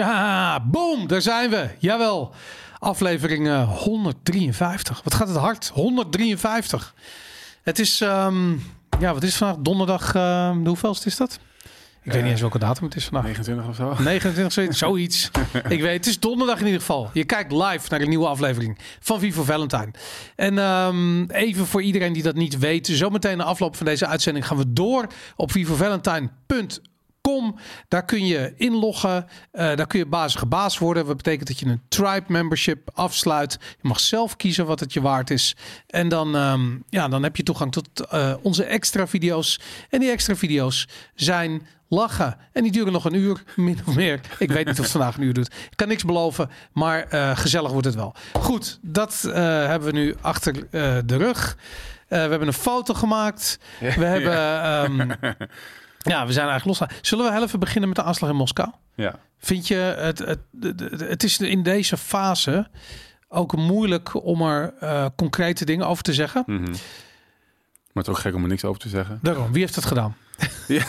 Ja, boom, daar zijn we. Jawel, aflevering 153. Wat gaat het hard? 153. Het is, wat is het vandaag? Donderdag, de hoeveelste is dat? Ik weet niet eens welke datum het is vandaag. 29 of zo? 29, zoiets. Ik weet, het is donderdag in ieder geval. Je kijkt live naar een nieuwe aflevering van Vivo Valentine. En even voor iedereen die dat niet weet. Zometeen na afloop van deze uitzending gaan we door op vivovalentine.com. Daar kun je inloggen. Daar kun je bazige baas worden. Dat betekent dat je een tribe membership afsluit. Je mag zelf kiezen wat het je waard is. En dan heb je toegang tot onze extra video's. En die extra video's zijn lachen. En die duren nog een uur, min of meer. Ik weet niet of het vandaag een uur doet. Ik kan niks beloven, maar gezellig wordt het wel. Goed, dat hebben we nu achter de rug. We hebben een foto gemaakt. We hebben... we zijn eigenlijk los. Zullen we heel even beginnen met de aanslag in Moskou? Ja. Vind je het is in deze fase ook moeilijk om er concrete dingen over te zeggen? Mm-hmm. Maar het is ook gek om er niks over te zeggen. Daarom, wie heeft het gedaan? Ja.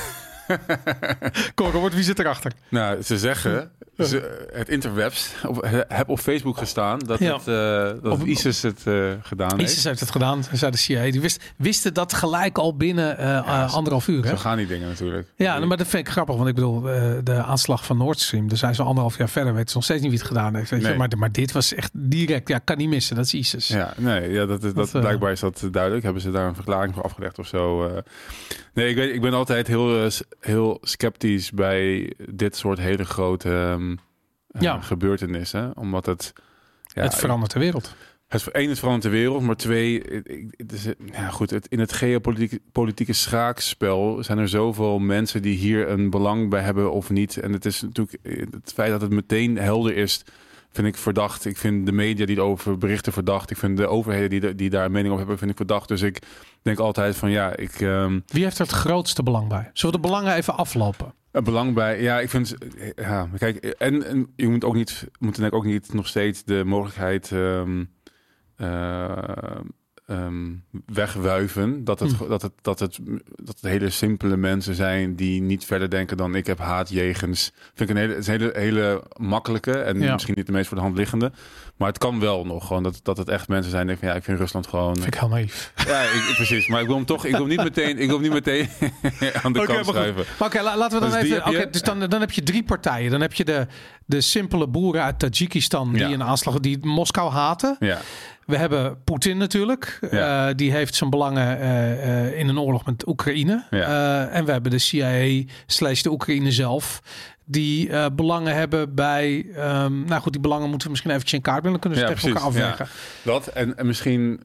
Robert, wie zit erachter? Nou, ze zeggen, het interwebs heb op Facebook gestaan dat ISIS het gedaan heeft. ISIS heeft het gedaan, zei de CIA. Die wisten dat gelijk al binnen 1,5 uur. Hè? Zo gaan die dingen natuurlijk. Ja, maar dat vind ik grappig, want ik bedoel, de aanslag van Nord Stream, daar zijn ze 1,5 jaar verder, weten ze nog steeds niet wie het gedaan heeft. Nee. Maar dit was echt direct, kan niet missen, dat is ISIS. Ja, dat blijkbaar is dat duidelijk. Hebben ze daar een verklaring voor afgelegd of zo? Nee, ik ben altijd heel sceptisch bij dit soort hele grote gebeurtenissen. Omdat het verandert de wereld. Het verandert de wereld, maar 2, in het geopolitieke schaakspel zijn er zoveel mensen die hier een belang bij hebben of niet. En het is natuurlijk het feit dat het meteen helder is, vind ik verdacht. Ik vind de media die erover berichten verdacht. Ik vind de overheden die daar een mening over hebben, vind ik verdacht. Dus ik denk altijd van Wie heeft er het grootste belang bij? Zullen we de belangen even aflopen? Een belang bij, ik vind, kijk, en je moet denk ik ook niet nog steeds de mogelijkheid wegwuiven dat het hele simpele mensen zijn die niet verder denken dan ik heb haat jegens. Vind ik een hele makkelijke en misschien niet de meest voor de hand liggende, maar het kan wel nog gewoon dat het echt mensen zijn die denken van ik vind Rusland gewoon. Vind ik heel naïef. Ja, precies. Maar ik wil hem niet meteen aan de kant schuiven. Oké, laten we dan dus even. Dus dan heb je 3 partijen. Dan heb je de simpele boeren uit Tajikistan die een aanslag die Moskou haten. Ja. We hebben Poetin natuurlijk. Ja. Die heeft zijn belangen in een oorlog met Oekraïne. Ja. En we hebben de CIA / de Oekraïne zelf. Die belangen hebben bij... die belangen moeten we misschien eventjes in kaart brengen. Dan kunnen ze tegen elkaar afwegen. Ja. Dat en misschien...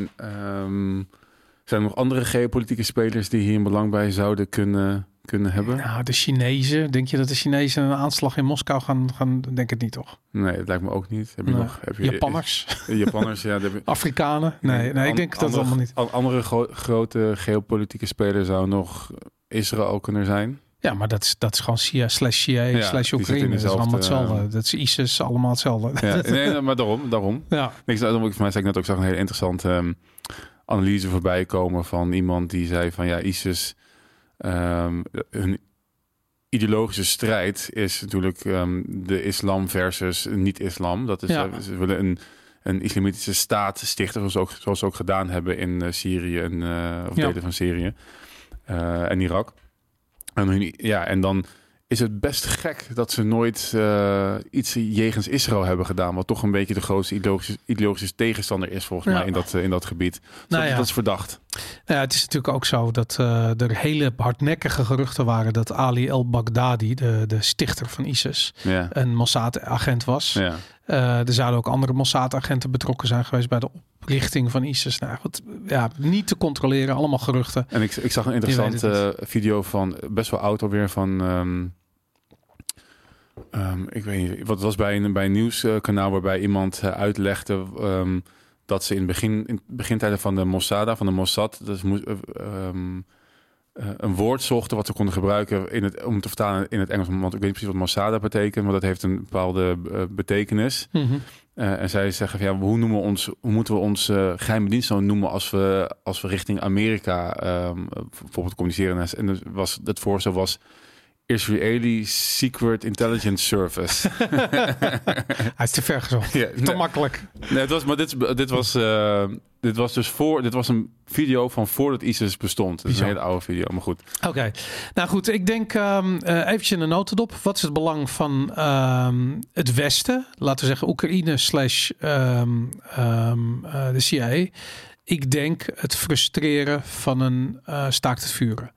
zijn er nog andere geopolitieke spelers die hier een belang bij zouden kunnen hebben? Nou, de Chinezen. Denk je dat de Chinezen een aanslag in Moskou gaan? Denk het niet, toch? Nee, dat lijkt me ook niet. Heb je Japanners? Japanners, ja. Afrikanen? Nee, ik denk dat allemaal niet. Andere grote geopolitieke speler zou nog Israël kunnen zijn. Ja, maar dat is gewoon CIA / Oekraïne. Dat is allemaal hetzelfde. Dat is ISIS, allemaal hetzelfde. Ja, nee, maar daarom. Ja. Voor mij zei ik net ook, zag een hele interessante analyse voorbij komen van iemand die zei van ISIS, hun ideologische strijd is natuurlijk de islam versus niet-islam. Dat is ze willen een islamitische staat stichten, zoals ze ook gedaan hebben in Syrië of delen van Syrië en Irak. En dan is het best gek dat ze nooit iets jegens Israël hebben gedaan, wat toch een beetje de grootste ideologische tegenstander is volgens mij in dat gebied. Dat is verdacht. Ja, het is natuurlijk ook zo dat er hele hardnekkige geruchten waren dat Ali al-Baghdadi, de stichter van ISIS, een Mossad-agent was. Ja. Er zouden ook andere Mossad-agenten betrokken zijn geweest bij de oprichting van ISIS. Nou goed, niet te controleren, allemaal geruchten. En ik zag een interessante video van, best wel oud alweer, van ik weet niet, wat was bij een nieuwskanaal waarbij iemand uitlegde dat ze in het begintijden van de Mossad, een woord zochten wat ze konden gebruiken om te vertalen in het Engels. Want ik weet niet precies wat Mossad betekent, maar dat heeft een bepaalde betekenis. Mm-hmm. En zij zeggen van hoe moeten we ons geheime dienst nou noemen als we richting Amerika bijvoorbeeld communiceren. En dus het voorstel was Israeli Secret Intelligence Service. Hij is te ver gezocht. Ja, te makkelijk. Nee, dit was een video van voordat ISIS bestond. Dat is een hele oude video, maar goed. Oké. Nou goed, ik denk eventjes in de notendop. Wat is het belang van het Westen? Laten we zeggen Oekraïne / de CIA. Ik denk het frustreren van een staakt het vuren.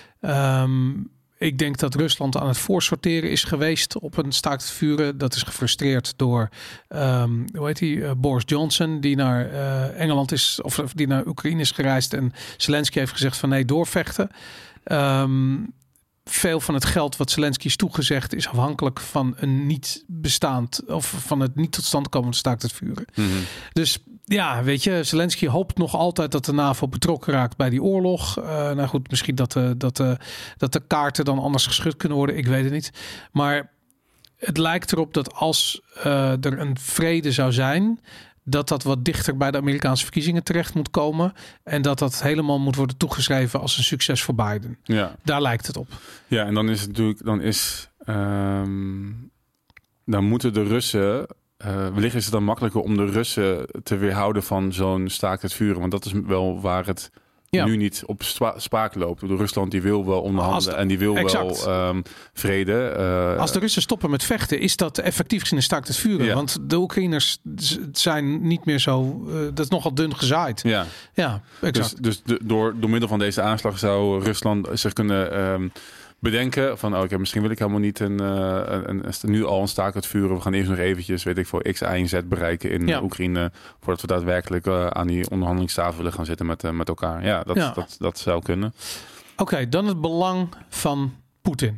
Ik denk dat Rusland aan het voorsorteren is geweest op een staakt het vuren. Dat is gefrustreerd door Boris Johnson, die naar Engeland is, of die naar Oekraïne is gereisd. En Zelensky heeft gezegd van nee, doorvechten. Veel van het geld wat Zelensky is toegezegd is afhankelijk van een niet bestaand of van het niet tot stand komen staakt het vuren. Mm-hmm. Dus ja, weet je, Zelensky hoopt nog altijd dat de NAVO betrokken raakt bij die oorlog. Nou goed, misschien dat de kaarten dan anders geschud kunnen worden. Ik weet het niet. Maar het lijkt erop dat als er een vrede zou zijn, dat wat dichter bij de Amerikaanse verkiezingen terecht moet komen. En dat helemaal moet worden toegeschreven als een succes voor Biden. Ja. Daar lijkt het op. Ja, en dan is het natuurlijk, dan moeten de Russen. Wellicht is het dan makkelijker om de Russen te weerhouden van zo'n staakt het vuren. Want dat is wel waar het nu niet op spaak loopt. De Rusland die wil wel onderhandelen en die wil wel vrede. Als de Russen stoppen met vechten, is dat effectief gezien een staakt het vuren. Ja. Want de Oekraïners zijn niet meer zo. Dat is nogal dun gezaaid. Ja, exact. Dus door middel van deze aanslag zou Rusland zich kunnen bedenken van misschien wil ik helemaal niet nu al een staakt het vuren. We gaan eerst nog eventjes, weet ik veel, X, Y en Z bereiken in Oekraïne voordat we daadwerkelijk aan die onderhandelingstafel willen gaan zitten met elkaar. Ja, dat zou kunnen. Oké, dan het belang van Poetin.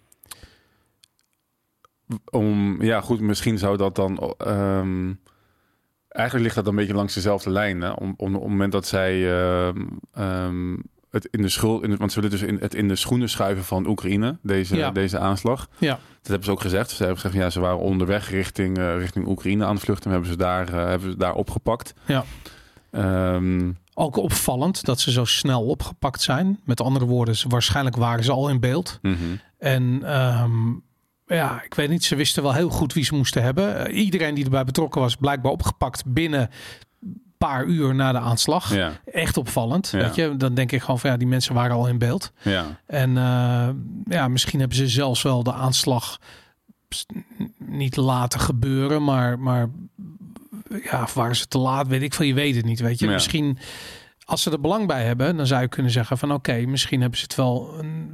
Goed, misschien zou dat dan eigenlijk ligt dat een beetje langs dezelfde lijn. Hè? Op het moment dat zij het in de schuld, want ze willen dus het in de schoenen schuiven van Oekraïne, deze aanslag. Ja. Dat hebben ze ook gezegd. Ze hebben gezegd, ze waren onderweg richting Oekraïne aan het vluchten. Hebben ze daar opgepakt. Ja. Ook opvallend dat ze zo snel opgepakt zijn. Met andere woorden, waarschijnlijk waren ze al in beeld. Mm-hmm. En ik weet niet, ze wisten wel heel goed wie ze moesten hebben. Iedereen die erbij betrokken was, blijkbaar opgepakt binnen paar uur na de aanslag. Ja. Echt opvallend. Ja. Weet je? Dan denk ik gewoon van die mensen waren al in beeld. Ja. En misschien hebben ze zelfs wel de aanslag niet laten gebeuren, maar waren ze te laat, weet ik veel. Je weet het niet, weet je. Ja. Misschien als ze er belang bij hebben, dan zou je kunnen zeggen van oké, misschien hebben ze het wel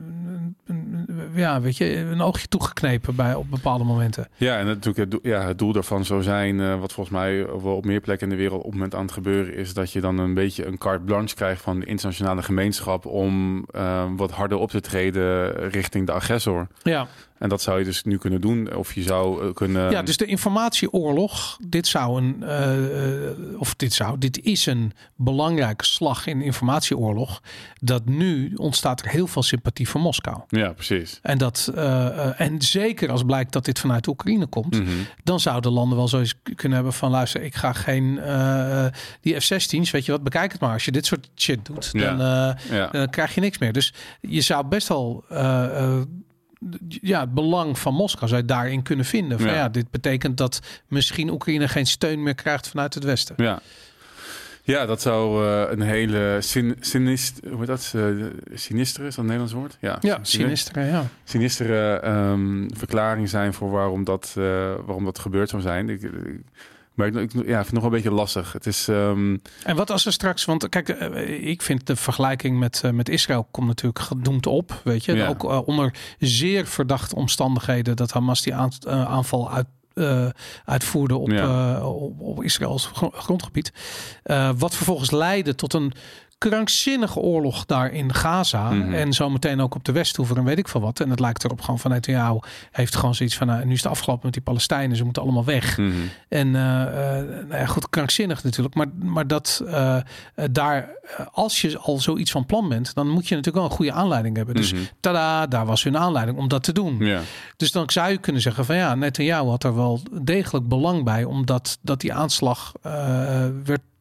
een oogje toegeknepen op bepaalde momenten. Ja, en natuurlijk het doel daarvan zou zijn, wat volgens mij wel op meer plekken in de wereld op het moment aan het gebeuren is, dat je dan een beetje een carte blanche krijgt van de internationale gemeenschap om wat harder op te treden richting de agressor. Ja. En dat zou je dus nu kunnen doen. Of je zou kunnen. Ja, dus de informatieoorlog. Dit is een belangrijke slag in de informatieoorlog. Dat nu ontstaat er heel veel sympathie voor Moskou. Ja, precies. En zeker als blijkt dat dit vanuit Oekraïne komt, dan zouden landen wel zoiets kunnen hebben van luister, ik ga geen die F-16's, weet je wat, bekijk het maar. Als je dit soort shit doet, dan krijg je niks meer. Dus je zou best wel het belang van Moskou zou je daarin kunnen vinden. Van, dit betekent dat misschien Oekraïne geen steun meer krijgt vanuit het Westen. Ja, dat zou een hele sinistere, is dat een Nederlands woord? Ja, sinistere, sinistere verklaring zijn voor waarom dat gebeurd zou zijn. Maar ik vind het nog een beetje lastig. Het is. En wat als er straks, want kijk, ik vind de vergelijking met Israël komt natuurlijk gedoemd op, weet je, ook onder zeer verdachte omstandigheden dat Hamas die aanval uitvoerde op Israëls grondgebied, wat vervolgens leidde tot een krankzinnige oorlog daar in Gaza. En zometeen ook op de Westhoever en weet ik veel wat. En het lijkt erop gewoon van Netanyahu heeft gewoon zoiets van nu is het afgelopen met die Palestijnen. Ze moeten allemaal weg. En goed, krankzinnig natuurlijk. Maar dat daar, als je al zoiets van plan bent, dan moet je natuurlijk wel een goede aanleiding hebben. Dus tada, daar was hun aanleiding om dat te doen. Ja. Dus dan zou je kunnen zeggen van Netanyahu had er wel degelijk belang bij, omdat die aanslag werd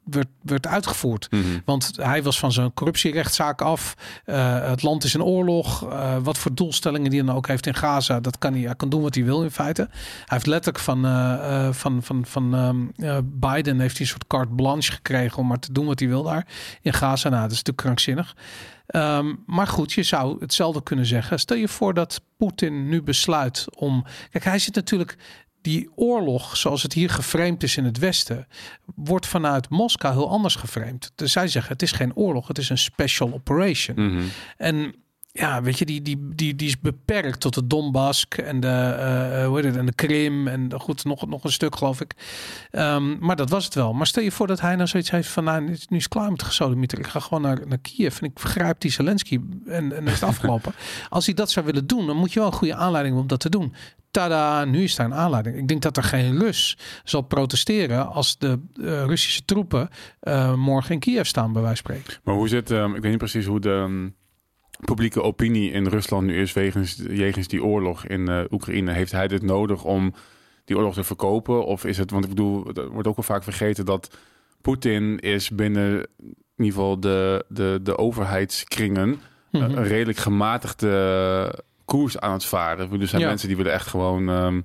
werd uitgevoerd. Want hij was van zijn corruptierechtszaak af. Het land is in oorlog. Wat voor doelstellingen die dan ook heeft in Gaza, dat kan hij doen wat hij wil in feite. Hij heeft letterlijk van Biden heeft hij een soort carte blanche gekregen om maar te doen wat hij wil daar in Gaza. Nou, dat is natuurlijk krankzinnig. Maar goed, je zou hetzelfde kunnen zeggen. Stel je voor dat Poetin nu besluit om... Kijk, hij zit natuurlijk... Die oorlog, zoals het hier geframed is in het Westen, wordt vanuit Moskou heel anders geframed. Dus zij zeggen, het is geen oorlog, het is een special operation. En ja, weet je, die is beperkt tot de Donbass en de Krim en goed, nog een stuk, geloof ik. Maar dat was het wel. Maar stel je voor dat hij nou zoiets heeft van, nu is het klaar met de gesodemieter. Ik ga gewoon naar Kiev en ik vergrijp die Zelensky en dan is het afgelopen. Als hij dat zou willen doen, dan moet je wel een goede aanleiding hebben om dat te doen. Tada, nu is daar een aanleiding. Ik denk dat er geen Rus zal protesteren als de Russische troepen morgen in Kiev staan, bij wijze van spreken. Maar hoe zit, ik weet niet precies hoe de publieke opinie in Rusland nu is jegens die oorlog in Oekraïne. Heeft hij dit nodig om die oorlog te verkopen? Of is het, want ik bedoel, er wordt ook wel vaak vergeten dat Poetin is binnen in ieder geval de overheidskringen een redelijk gematigde koers aan het varen. Er zijn mensen die willen echt gewoon...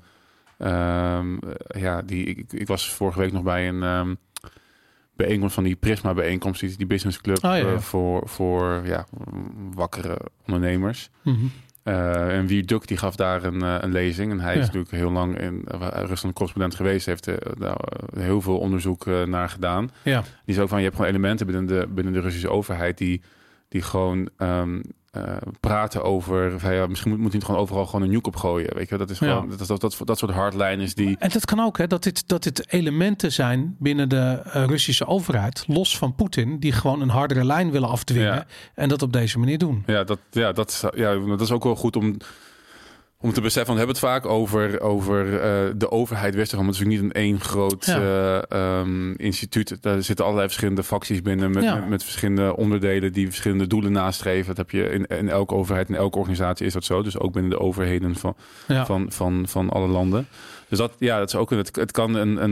ik was vorige week nog bij een bijeenkomst van die Prisma-bijeenkomst, die business club voor wakkere ondernemers. En Wierduk die gaf daar een lezing. En hij is natuurlijk heel lang in Rusland correspondent geweest. Heeft daar heel veel onderzoek naar gedaan. Ja. Die zei ook van, je hebt gewoon elementen binnen de Russische overheid die gewoon praten over, misschien moet hij gewoon overal gewoon een nuke opgooien. Weet je, dat is gewoon dat soort hardlijners die. En dat kan ook, hè, dat dit elementen zijn binnen de Russische overheid, los van Poetin, die gewoon een hardere lijn willen afdwingen en dat op deze manier doen. Dat is ook wel goed om te beseffen, we hebben het vaak over de overheid Westen. Maar het is ook niet een één groot instituut. Daar zitten allerlei verschillende facties binnen met verschillende onderdelen die verschillende doelen nastreven. Dat heb je in elke overheid, in elke organisatie is dat zo. Dus ook binnen de overheden van alle landen. Dus dat is ook het kan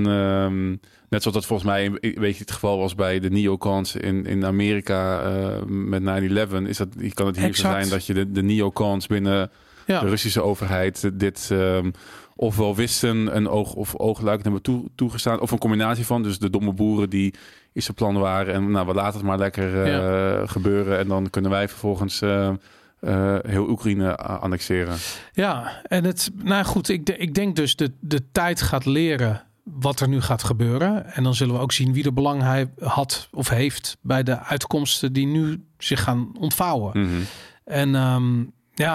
net zoals dat volgens mij een beetje het geval was bij de neocons in Amerika met 9/11. Kan het hier zo zijn dat je de neocons binnen de Russische overheid dit ofwel wisten een oogluikend hebben toegestaan, of een combinatie van. Dus de domme boeren die is zijn plan waren en we laten het maar lekker gebeuren en dan kunnen wij vervolgens heel Oekraïne annexeren. Ja, en ik denk dus de tijd gaat leren wat er nu gaat gebeuren. En dan zullen we ook zien wie er belang hij had of heeft bij de uitkomsten die nu zich gaan ontvouwen. En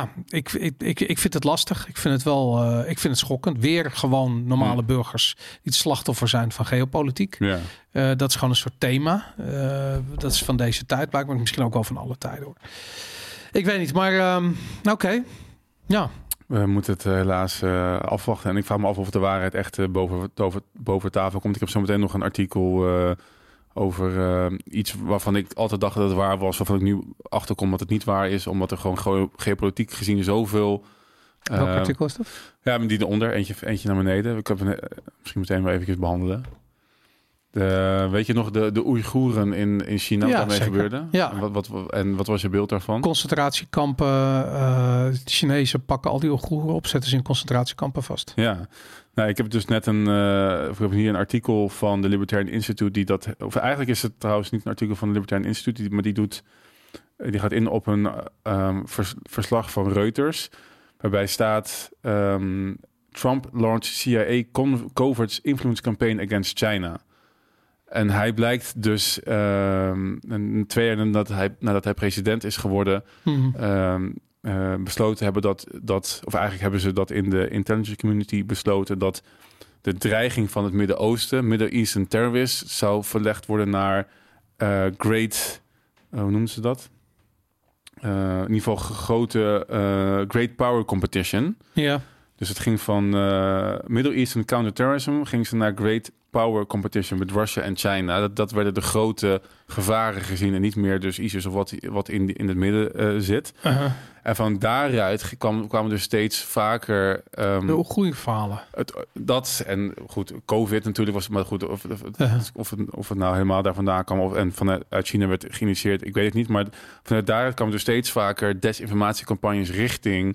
ik vind het lastig. Ik vind het schokkend. Weer gewoon normale burgers die het slachtoffer zijn van geopolitiek. Ja. Dat is gewoon een soort thema. Dat is van deze tijd, maar misschien ook wel van alle tijden, hoor. Ik weet niet, maar oké. Ja. We moeten het helaas afwachten. En ik vraag me af of de waarheid echt boven tafel komt. Ik heb zo meteen nog een artikel over iets waarvan ik altijd dacht dat het waar was, waarvan ik nu achterkom dat het niet waar is, omdat er gewoon geopolitiek gezien zoveel. Welk artikel is dat? Ja, die eronder, eentje naar beneden. Ik heb misschien meteen wel even behandelen. Weet je nog de Oeigoeren in China, wat daarmee gebeurde? Ja. En wat was je beeld daarvan? Concentratiekampen. De Chinezen pakken al die Oeigoeren op, zetten ze in concentratiekampen vast. Ja. Nou, ik heb dus net ik heb hier een artikel van de Libertarian Institute die dat, of eigenlijk is het trouwens niet een artikel van de Libertarian Institute, maar die gaat in op een verslag van Reuters, waarbij staat Trump launched CIA covert influence campaign against China. En hij blijkt dus 2 jaar nadat hij president is geworden, besloten hebben of eigenlijk hebben ze dat in de intelligence community besloten, dat de dreiging van het Midden-Oosten, Middle Eastern terrorist, zou verlegd worden naar great, hoe noemen ze dat? In ieder geval grote great power competition. Ja. Dus het ging van Middle Eastern counterterrorism, ging ze naar great power competition met Russia en China. Dat werden de grote gevaren gezien en niet meer dus ISIS of wat in het midden zit. En van daaruit kwamen dus steeds vaker... de goede verhalen. Dat en goed, COVID natuurlijk was... Maar goed, of het nou helemaal daar vandaan kwam... en vanuit China werd geïnitieerd, ik weet het niet. Maar vanuit daaruit kwamen dus steeds vaker desinformatiecampagnes richting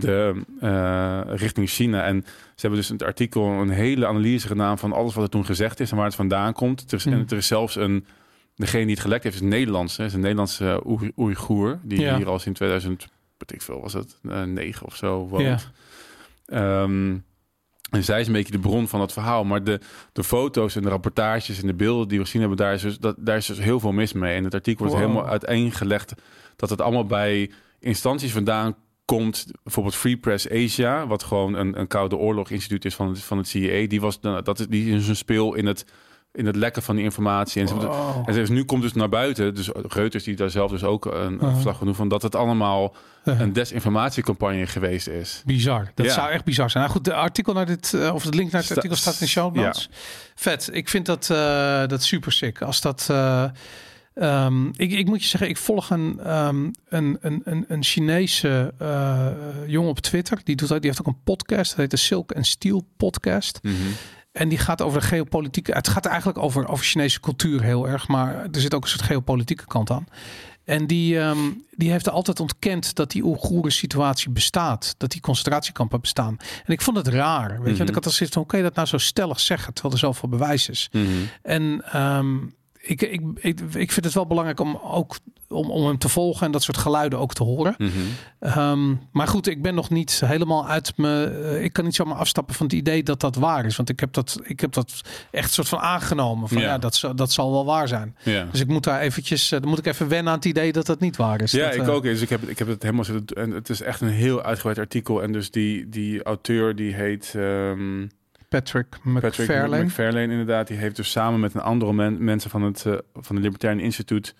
China. En ze hebben dus in het artikel een hele analyse gedaan... van alles wat er toen gezegd is en waar het vandaan komt. En er is zelfs degene die het gelekt heeft, is Nederlands. Hè? Is een Nederlandse Oeigoer... die hier al in 2000... weet ik veel, was het 9 of zo woont. En zij is een beetje de bron van het verhaal. Maar de foto's en de rapportages en de beelden die we gezien hebben... daar is dus heel veel mis mee. En het artikel wordt helemaal uiteengelegd... dat het allemaal bij instanties vandaan komt. Bijvoorbeeld Free Press Asia... wat gewoon een Koude Oorlog instituut is van het CIA. Die is een speel in het lekken van die informatie. En nu komt dus naar buiten, dus Reuters die daar zelf dus ook een verslag van doen... van dat het allemaal een desinformatiecampagne geweest is. Bizar. Dat zou echt bizar zijn. Nou goed, de artikel naar dit, of de link naar het artikel staat in de show notes. Ja. Vet. Ik vind dat super sick. Als dat... ik moet je zeggen, ik volg een Chinese jongen op Twitter. Die heeft ook een podcast. Dat heet de Silk and Steel podcast. Mm-hmm. En die gaat over de geopolitieke... Het gaat eigenlijk over Chinese cultuur heel erg. Maar er zit ook een soort geopolitieke kant aan. En die heeft er altijd ontkend dat die Oeigoeren situatie bestaat. Dat die concentratiekampen bestaan. En ik vond het raar. Weet je? Want ik had al zoiets van, hoe kan je dat nou zo stellig zeggen? Terwijl er zoveel bewijs is. Mm-hmm. En... Ik vind het wel belangrijk om hem te volgen en dat soort geluiden ook te horen. Mm-hmm. Maar goed, ik ben nog niet helemaal uit ik kan niet zomaar afstappen van het idee dat waar is. Want ik heb dat echt soort van aangenomen. Van dat zal wel waar zijn. Ja. Dus ik moet daar eventjes, dan moet ik even wennen aan het idee dat niet waar is. Ja, ik ook. Dus ik heb het helemaal zitten. En het is echt een heel uitgebreid artikel. En dus die auteur die heet... Patrick McFarlane, inderdaad. Die heeft dus samen met een andere mensen van het Libertarian Instituut...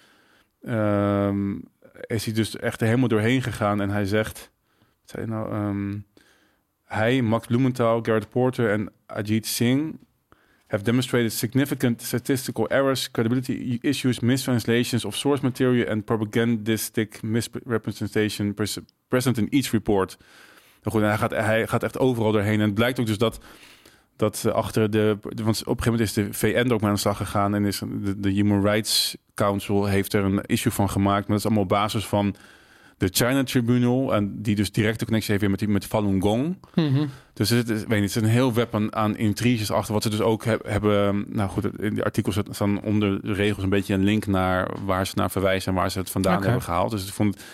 is hij dus echt er helemaal doorheen gegaan. En hij zegt... Wat zei hij nou? Hij, Max Blumenthal, Garrett Porter en Ajit Singh... have demonstrated significant statistical errors, credibility issues, mistranslations of source material... and propagandistic misrepresentation present in each report. Nou goed, hij gaat echt overal doorheen. En het blijkt ook dus dat achter want op een gegeven moment is de VN er ook mee aan de slag gegaan en is de Human Rights Council heeft er een issue van gemaakt, maar dat is allemaal op basis van de China Tribunal en die dus directe connectie heeft weer met Falun Gong. Mm-hmm. Dus het is een heel web aan intriges achter wat ze dus ook hebben. Nou goed, in die artikels staan onder de regels een beetje een link naar waar ze naar verwijzen en waar ze het vandaan hebben gehaald. Dus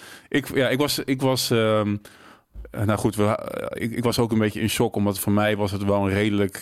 ik was nou goed, ik was ook een beetje in shock, omdat voor mij was het wel een redelijk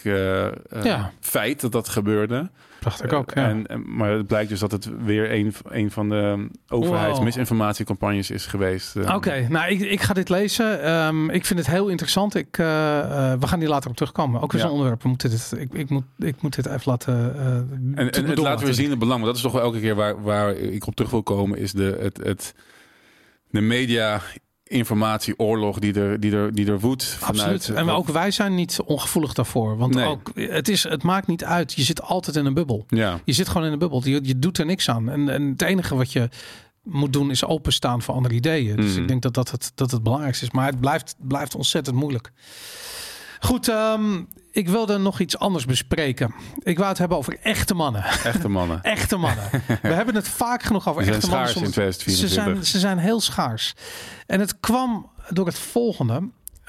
feit dat gebeurde. Dacht ik ook, ja. Maar het blijkt dus dat het weer een van de overheidsmisinformatiecampagnes is geweest. Oké, nou ik ga dit lezen. Ik vind het heel interessant. We gaan hier later op terugkomen. Ook weer zo'n onderwerp. Ik moet dit even laten... en het laten we zien het belang. Want dat is toch wel elke keer waar ik op terug wil komen, is de media... informatieoorlog die er woedt. Absoluut. En ook wij zijn niet ongevoelig daarvoor. Want ook, het maakt niet uit. Je zit altijd in een bubbel. Ja. Je zit gewoon in een bubbel. Je doet er niks aan. En het enige wat je moet doen is openstaan voor andere ideeën. Dus ik denk dat het belangrijkste is. Maar het blijft ontzettend moeilijk. Goed, ik wilde nog iets anders bespreken. Ik wou het hebben over echte mannen. Echte mannen. Echte mannen. We hebben het vaak genoeg over echte mannen. Schaars in 2024. Ze zijn heel schaars. En het kwam door het volgende.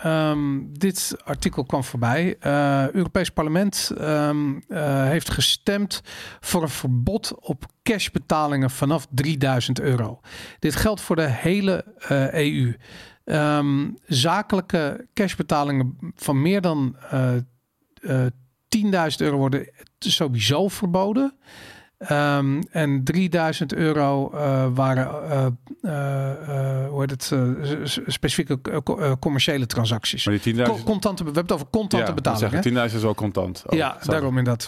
Dit artikel kwam voorbij. Europees Parlement heeft gestemd voor een verbod op cashbetalingen vanaf €3.000. Dit geldt voor de hele EU. Zakelijke cashbetalingen van meer dan €10.000 worden sowieso verboden. En €3.000 waren specifieke commerciële transacties. Maar die 10.000... we hebben het over contante betalingen. 10.000 is al contant. Daarom inderdaad.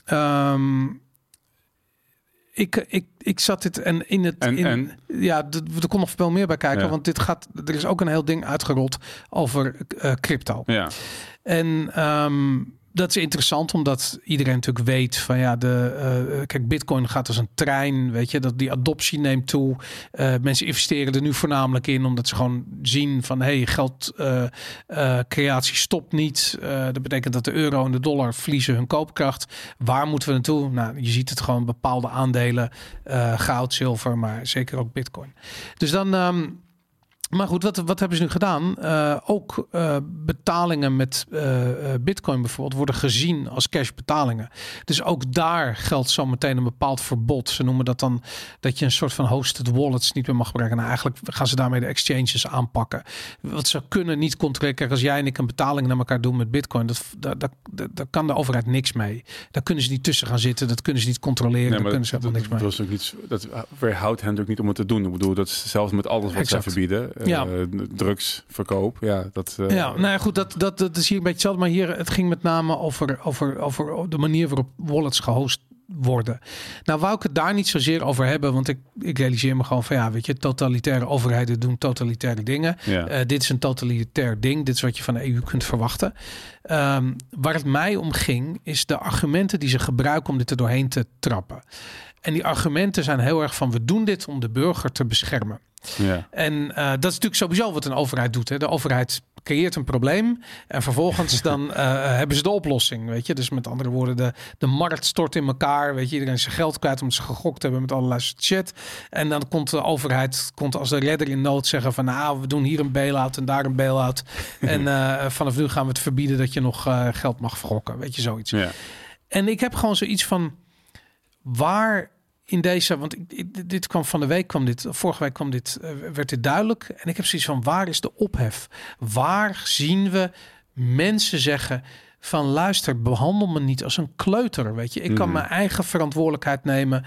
Ik zat dit er kon nog veel meer bij kijken, want er is ook een heel ding uitgerold over crypto. Ja. En dat is interessant, omdat iedereen natuurlijk weet van kijk, Bitcoin gaat als een trein, weet je, dat die adoptie neemt toe. Mensen investeren er nu voornamelijk in, omdat ze gewoon zien van geldcreatie stopt niet. Dat betekent dat de euro en de dollar verliezen hun koopkracht. Waar moeten we naartoe? Nou, je ziet het gewoon, bepaalde aandelen, goud, zilver, maar zeker ook Bitcoin. Dus dan... Maar goed, wat hebben ze nu gedaan? Ook betalingen met Bitcoin bijvoorbeeld worden gezien als cashbetalingen. Dus ook daar geldt zo meteen een bepaald verbod. Ze noemen dat dan dat je een soort van hosted wallets niet meer mag gebruiken. Nou, eigenlijk gaan ze daarmee de exchanges aanpakken. Wat ze kunnen niet controleren. Kijk, als jij en ik een betaling naar elkaar doen met Bitcoin, daar kan de overheid niks mee. Daar kunnen ze niet tussen gaan zitten. Dat kunnen ze niet controleren. Daar kunnen ze helemaal niks mee. Dat was ook niet. Dat weerhoudt hen ook niet om het te doen. Ik bedoel, dat is zelfs met alles wat ze verbieden. Drugsverkoop. Ja, dat. Nou ja, goed, dat is hier een beetje hetzelfde. Maar hier, het ging met name over de manier waarop wallets gehost worden. Nou, wou ik het daar niet zozeer over hebben, want ik realiseer me gewoon van weet je, totalitaire overheden doen totalitaire dingen. Ja. Dit is een totalitair ding. Dit is wat je van de EU kunt verwachten. Waar het mij om ging, is de argumenten die ze gebruiken om dit er doorheen te trappen. En die argumenten zijn heel erg van, we doen dit om de burger te beschermen. Ja. En dat is natuurlijk sowieso wat een overheid doet. Hè. De overheid creëert een probleem en vervolgens dan hebben ze de oplossing. Weet je? Dus met andere woorden, de markt stort in elkaar. Weet je? Iedereen is zijn geld kwijt omdat ze gegokt hebben met allerlei shit. En dan komt de overheid als de redder in nood zeggen van, nou, we doen hier een bail-out en daar een bail-out. En vanaf nu gaan we het verbieden dat je nog geld mag vergokken. Weet je, zoiets. Ja. En ik heb gewoon zoiets van, waar in deze, want dit kwam van de week, vorige week werd dit duidelijk. En ik heb zoiets van, waar is de ophef? Waar zien we mensen zeggen van, luister, behandel me niet als een kleuter, weet je. Ik kan mijn eigen verantwoordelijkheid nemen.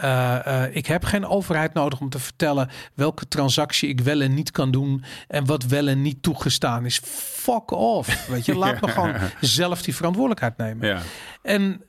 Ik heb geen overheid nodig om te vertellen welke transactie ik wel en niet kan doen en wat wel en niet toegestaan is. Fuck off, weet je. Laat me gewoon zelf die verantwoordelijkheid nemen. Ja. En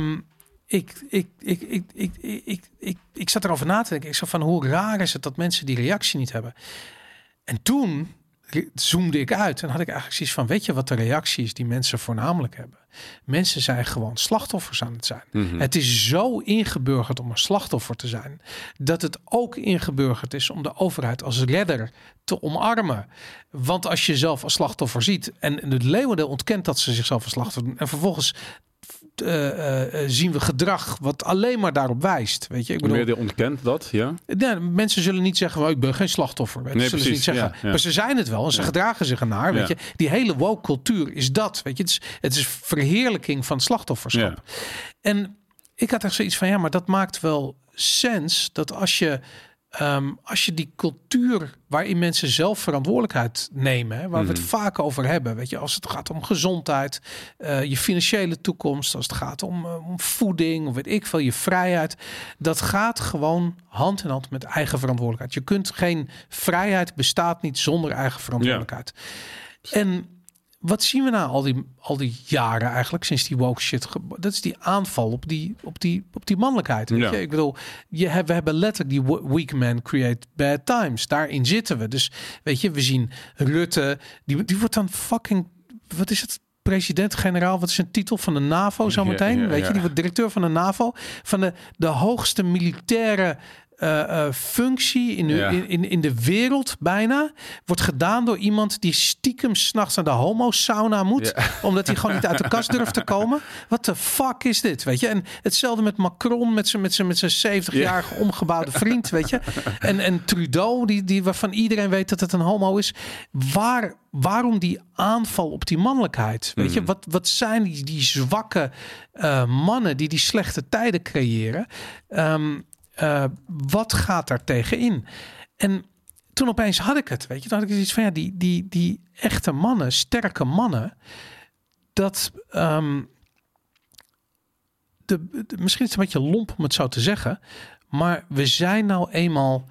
ik zat erover na te denken. Ik zag van, hoe raar is het dat mensen die reactie niet hebben. En toen zoomde ik uit en had ik eigenlijk zoiets van, weet je wat de reactie is die mensen voornamelijk hebben? Mensen zijn gewoon slachtoffers aan het zijn. Mm-hmm. Het is zo ingeburgerd om een slachtoffer te zijn, dat het ook ingeburgerd is om de overheid als redder te omarmen. Want als je zelf als slachtoffer ziet, en het leeuwendeel ontkent dat ze zichzelf als slachtoffer doen, en vervolgens zien we gedrag wat alleen maar daarop wijst. Weet je, ik bedoel, meer ontkent dat, ja? Ja, mensen zullen niet zeggen, ik ben geen slachtoffer. Weet je. Nee, zullen precies, ze niet zeggen. Ja. Maar ze zijn het wel en ze gedragen zich ernaar. Weet je. Die hele woke cultuur is dat. Weet je. Het is verheerlijking van slachtofferschap. Ja. En ik had echt zoiets van, maar dat maakt wel sens dat als je die cultuur waarin mensen zelf verantwoordelijkheid nemen, hè, waar we het vaak over hebben, weet je, als het gaat om gezondheid, je financiële toekomst, als het gaat om voeding, of weet ik veel, je vrijheid, dat gaat gewoon hand in hand met eigen verantwoordelijkheid. Je kunt geen vrijheid bestaat niet zonder eigen verantwoordelijkheid. Ja. En wat zien we nou al die jaren eigenlijk sinds die woke shit? Dat is die aanval op die mannelijkheid. Weet je? Ik bedoel, we hebben letterlijk die weak men create bad times. Daarin zitten we. Dus weet je, we zien Rutte, die wordt dan fucking, wat is het? President-generaal, wat is een titel van de NAVO zometeen? Weet je, die wordt directeur van de NAVO, van de hoogste militaire functie in de wereld bijna, wordt gedaan door iemand die stiekem 's nachts naar de homo-sauna moet, omdat hij gewoon niet uit de kast durft te komen. What the fuck is dit, weet je? En hetzelfde met Macron, met zijn 70-jarige omgebouwde vriend, weet je? En Trudeau, die waarvan iedereen weet dat het een homo is. Waarom die aanval op die mannelijkheid? Weet je, wat zijn die zwakke mannen die slechte tijden creëren? Wat gaat daar tegenin? En toen opeens had ik het, weet je, dan had ik iets van, die echte mannen, sterke mannen, dat misschien is het een beetje lomp om het zo te zeggen, maar we zijn nou eenmaal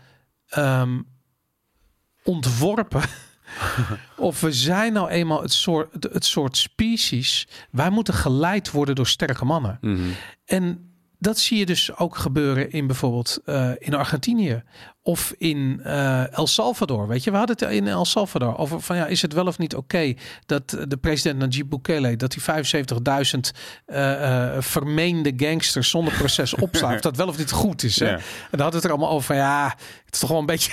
ontworpen. Of we zijn nou eenmaal het soort species. Wij moeten geleid worden door sterke mannen. En dat zie je dus ook gebeuren in bijvoorbeeld in Argentinië of in El Salvador. Weet je, we hadden het in El Salvador over van is het wel of niet oké dat de president Nayib Bukele dat hij 75.000 vermeende gangsters zonder proces opslaat. Of dat wel of niet goed is. Hè? En dan hadden we het er allemaal over van het is toch wel een beetje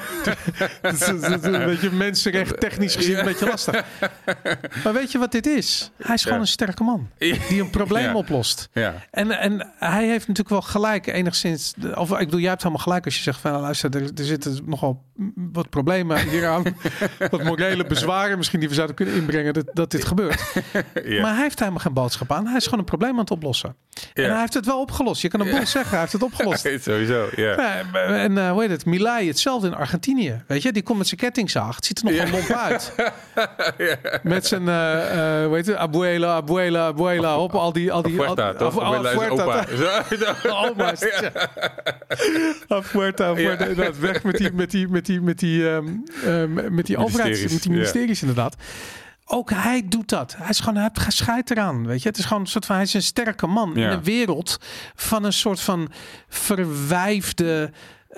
een beetje mensenrecht technisch gezien een beetje lastig. Maar weet je wat dit is? Hij is gewoon een sterke man die een probleem oplost. Ja. En hij heeft natuurlijk wel gelijk enigszins. Of ik bedoel, jij hebt helemaal gelijk als je zegt van luister, er zitten nogal wat problemen hieraan. Wat morele bezwaren misschien die we zouden kunnen inbrengen dat dit gebeurt. Maar hij heeft helemaal geen boodschap aan. Hij is gewoon een probleem aan het oplossen. En hij heeft het wel opgelost. Je kan een boel zeggen, hij heeft het opgelost. Sowieso, en hoe heet het? Milei, hetzelfde in Argentinië. Weet je, die komt met zijn kettingzaag. Het ziet er nog wel lomp uit. Met zijn, hoe heet het? Abuela. Hop, al die... Afuerta, toch? Afuerta. Oma. Afuerta. Weg met die overheids... Met die ministeries inderdaad. Ook hij doet dat. Hij is gewoon, hij scheidt eraan. Weet je, het is gewoon een soort van, hij is een sterke man in een wereld van een soort van verwijfde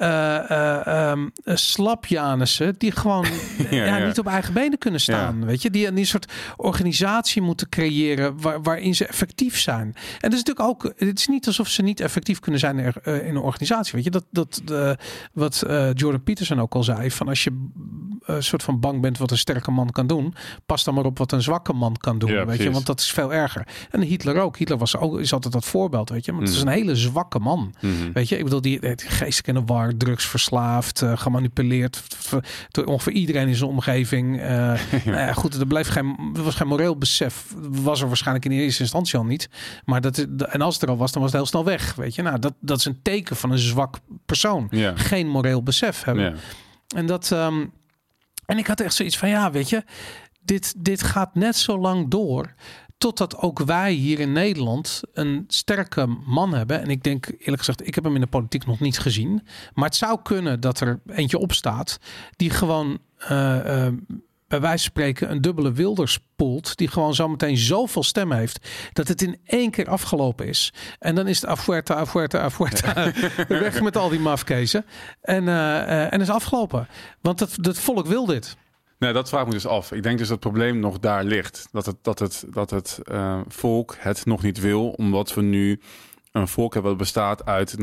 slapjanissen die gewoon niet op eigen benen kunnen staan. Weet je, die een soort organisatie moeten creëren waarin ze effectief zijn. En dat is natuurlijk ook, het is niet alsof ze niet effectief kunnen zijn in een organisatie. Weet je, wat Jordan Peterson ook al zei, van als je een soort van bang bent wat een sterke man kan doen, pas dan maar op wat een zwakke man kan doen. Ja, weet je, want dat is veel erger. En Hitler ook. Hitler is altijd dat voorbeeld, weet je. Want het is een hele zwakke man. Weet je, ik bedoel, die geestelijk in de war, drugsverslaafd, gemanipuleerd door ongeveer iedereen in zijn omgeving. Goed, er was geen moreel besef. Was er waarschijnlijk in eerste instantie al niet. Maar en als het er al was, dan was het heel snel weg. Weet je, dat is een teken van een zwak persoon. Ja. Geen moreel besef hebben. Ja. En dat. En ik had echt zoiets van, weet je, dit gaat net zo lang door totdat ook wij hier in Nederland een sterke man hebben. En ik denk, eerlijk gezegd, ik heb hem in de politiek nog niet gezien. Maar het zou kunnen dat er eentje opstaat die gewoon bij wijze van spreken een dubbele Wilders poelt, die gewoon zometeen zoveel stem heeft dat het in één keer afgelopen is. En dan is het Afuerta. Weg met al die mafkezen. En is afgelopen. Want het volk wil dit. Nee, dat vraag ik me dus af. Ik denk dus dat het probleem nog daar ligt. Dat het volk het nog niet wil, omdat we nu een volk hebben dat bestaat uit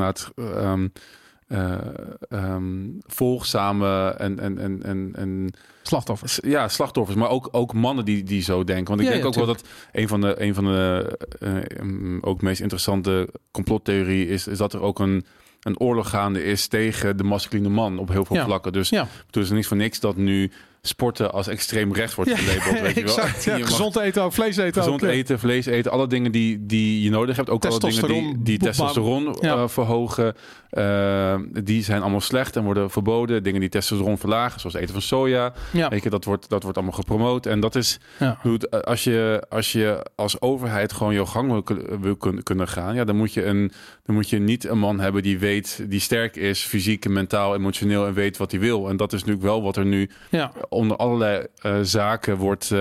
volgzame en slachtoffers. Ja, slachtoffers, maar ook mannen die zo denken. Want ik denk ook wel dat een van de ook meest interessante complottheorie is dat er ook een oorlog gaande is tegen de masculine man op heel veel vlakken. Dus het is niet voor niks dat nu sporten als extreem rechts wordt gelabeld. Weet je wel. Exact, gezond eten ook, vlees eten gezond ook. Eten, vlees eten, alle dingen die je nodig hebt. Ook alle dingen die testosteron verhogen. Die zijn allemaal slecht en worden verboden. Dingen die testosteron verlagen, zoals eten van soja. Ja. Weet je, dat wordt allemaal gepromoot. En dat is als je als overheid gewoon jouw gang wil kunnen gaan, dan moet je niet een man hebben die sterk is, fysiek, mentaal, emotioneel en weet wat hij wil. En dat is natuurlijk wel wat er nu onder allerlei zaken wordt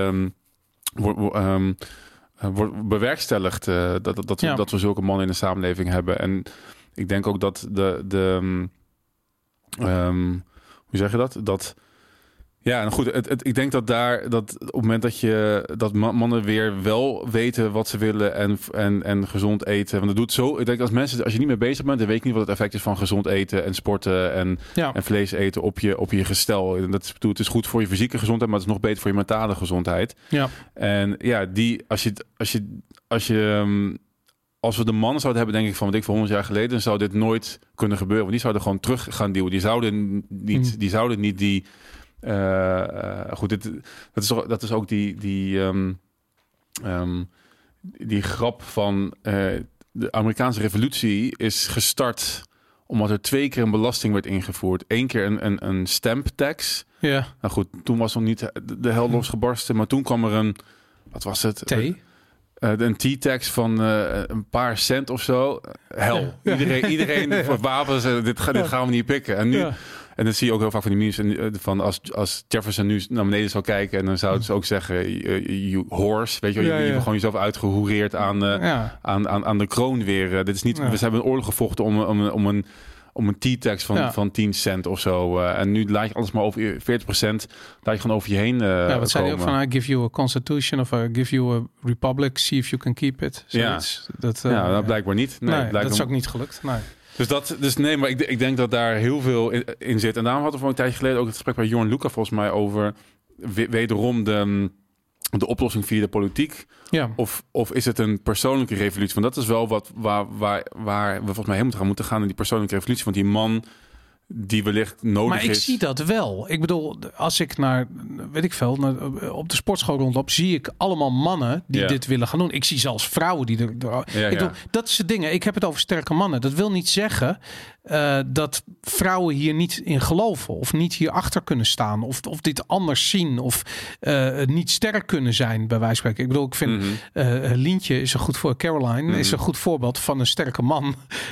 bewerkstelligd. Dat we zulke mannen in de samenleving hebben. En ik denk ook dat hoe zeg je dat? Ja, en goed, ik denk dat op het moment dat mannen weer wel weten wat ze willen en gezond eten. Want dat doet zo. Ik denk als je niet mee bezig bent, dan weet je niet wat het effect is van gezond eten en sporten en vlees eten op je gestel. En het is goed voor je fysieke gezondheid, maar het is nog beter voor je mentale gezondheid. Ja. En als we de mannen zouden hebben, denk ik van 100 jaar geleden, dan zou dit nooit kunnen gebeuren. Want die zouden gewoon terug gaan duwen. Die zouden niet die goed, dat is ook die grap van de Amerikaanse revolutie is gestart omdat er 2 keer een belasting werd ingevoerd. 1 keer een stamp tax. Ja. Nou goed, toen was nog niet de hel losgebarsten, maar toen kwam er wat was het? Een T-tax van een paar cent of zo. Hel. Iedereen voor wapens. Dit gaan we niet pikken. En nu... Ja. En dan zie je ook heel vaak van die memes van als Jefferson nu naar beneden zou kijken en dan zouden ze ook zeggen, you horse, weet je, je hebt gewoon jezelf uitgehoereerd aan de kroon weer. Dit is niet, we hebben een oorlog gevochten om een T-tax van 10 cent of zo. En nu laat je alles maar over 40%, laat je gewoon over je heen wat zei hij ook van, I give you a constitution of I give you a republic, see if you can keep it. Dat blijkbaar niet. Nee, dat is ook niet gelukt. Nee. Dus nee, maar ik denk dat daar heel veel in zit. En daarom hadden we voor een tijdje geleden ook het gesprek bij Jorn Luca volgens mij over wederom de oplossing via de politiek. Ja. Of is het een persoonlijke revolutie? Want dat is wel waar we volgens mij heen moeten gaan in die persoonlijke revolutie. Want die man die wellicht nodig is. Maar ik zie dat wel. Ik bedoel, als ik op de sportschool rondloop, zie ik allemaal mannen die dit willen gaan doen. Ik zie zelfs vrouwen die bedoel, dat is de dingen. Ik heb het over sterke mannen. Dat wil niet zeggen dat vrouwen hier niet in geloven of niet hier achter kunnen staan of dit anders zien of niet sterk kunnen zijn bij wijze van spreken. Ik bedoel, ik vind Lientje is een goed voor Caroline is een goed voorbeeld van een sterke man.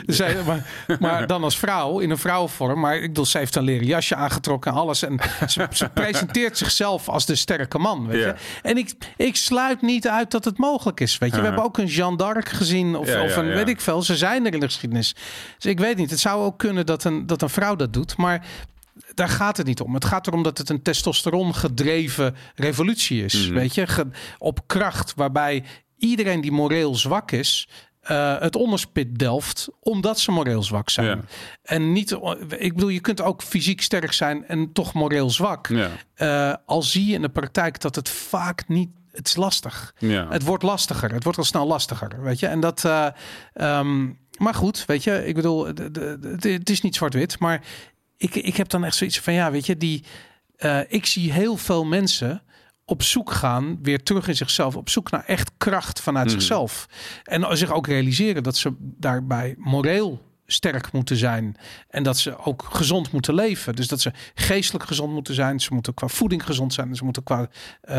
Maar dan als vrouw in een vrouwenvorm. Maar ik bedoel, ze heeft een leren jasje aangetrokken en alles en ze presenteert zichzelf als de sterke man. Weet je? En ik sluit niet uit dat het mogelijk is. Weet je, we hebben ook een Jeanne d'Arc gezien of een weet ik veel. Ze zijn er in de geschiedenis. Dus ik weet niet. Het zou ook kunnen dat een vrouw dat doet, maar daar gaat het niet om. Het gaat erom dat het een testosteron gedreven revolutie is. Weet je, op kracht, waarbij iedereen die moreel zwak is, het onderspit delft, omdat ze moreel zwak zijn. Ja. En niet, ik bedoel, je kunt ook fysiek sterk zijn en toch moreel zwak. Ja. Al zie je in de praktijk dat het vaak niet. Het is lastig. Ja. Het wordt lastiger. Het wordt al snel lastiger. Weet je, en dat. Maar goed, weet je, ik bedoel, het is niet zwart-wit, maar ik heb dan echt zoiets van, ja, weet je, ik zie heel veel mensen op zoek gaan, weer terug in zichzelf, op zoek naar echt kracht vanuit zichzelf. En zich ook realiseren dat ze daarbij moreel sterk moeten zijn en dat ze ook gezond moeten leven. Dus dat ze geestelijk gezond moeten zijn. Ze moeten qua voeding gezond zijn. Ze moeten qua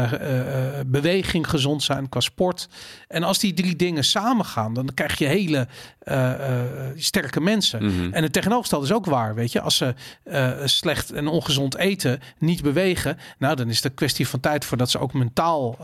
beweging gezond zijn, qua sport. En als die 3 dingen samengaan, dan krijg je hele sterke mensen. En het tegenovergestelde is ook waar, weet je. Als ze slecht en ongezond eten, niet bewegen, nou, dan is het een kwestie van tijd voordat ze ook mentaal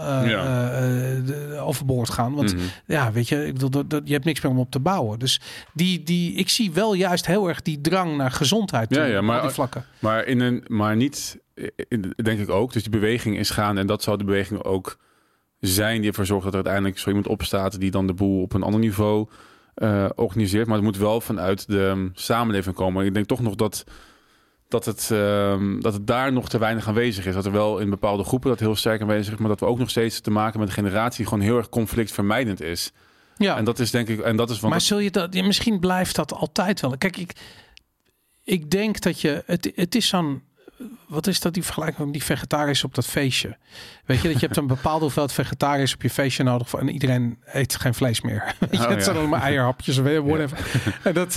overboord gaan. Want ja, weet je, ik bedoel, je hebt niks meer om op te bouwen. Dus ik zie wel juist heel erg die drang naar gezondheid. Maar die vlakken. Maar niet, denk ik ook. Dus die beweging is gaan en dat zou de beweging ook zijn die ervoor zorgt dat er uiteindelijk zo iemand opstaat die dan de boel op een ander niveau organiseert. Maar het moet wel vanuit de samenleving komen. Ik denk toch nog dat het daar nog te weinig aanwezig is. Dat er wel in bepaalde groepen dat heel sterk aanwezig is, maar dat we ook nog steeds te maken met een generatie die gewoon heel erg conflictvermijdend is. Ja, en dat is denk ik, maar zul je dat? Misschien blijft dat altijd wel. Kijk, ik denk dat het is zo'n. Wat is dat die vergelijking met die vegetariërs op dat feestje? Weet je, dat je hebt een bepaalde hoeveelheid vegetariërs op je feestje nodig en iedereen eet geen vlees meer. Weet je, het zijn allemaal eierhapjes of whatever. Ja. En dat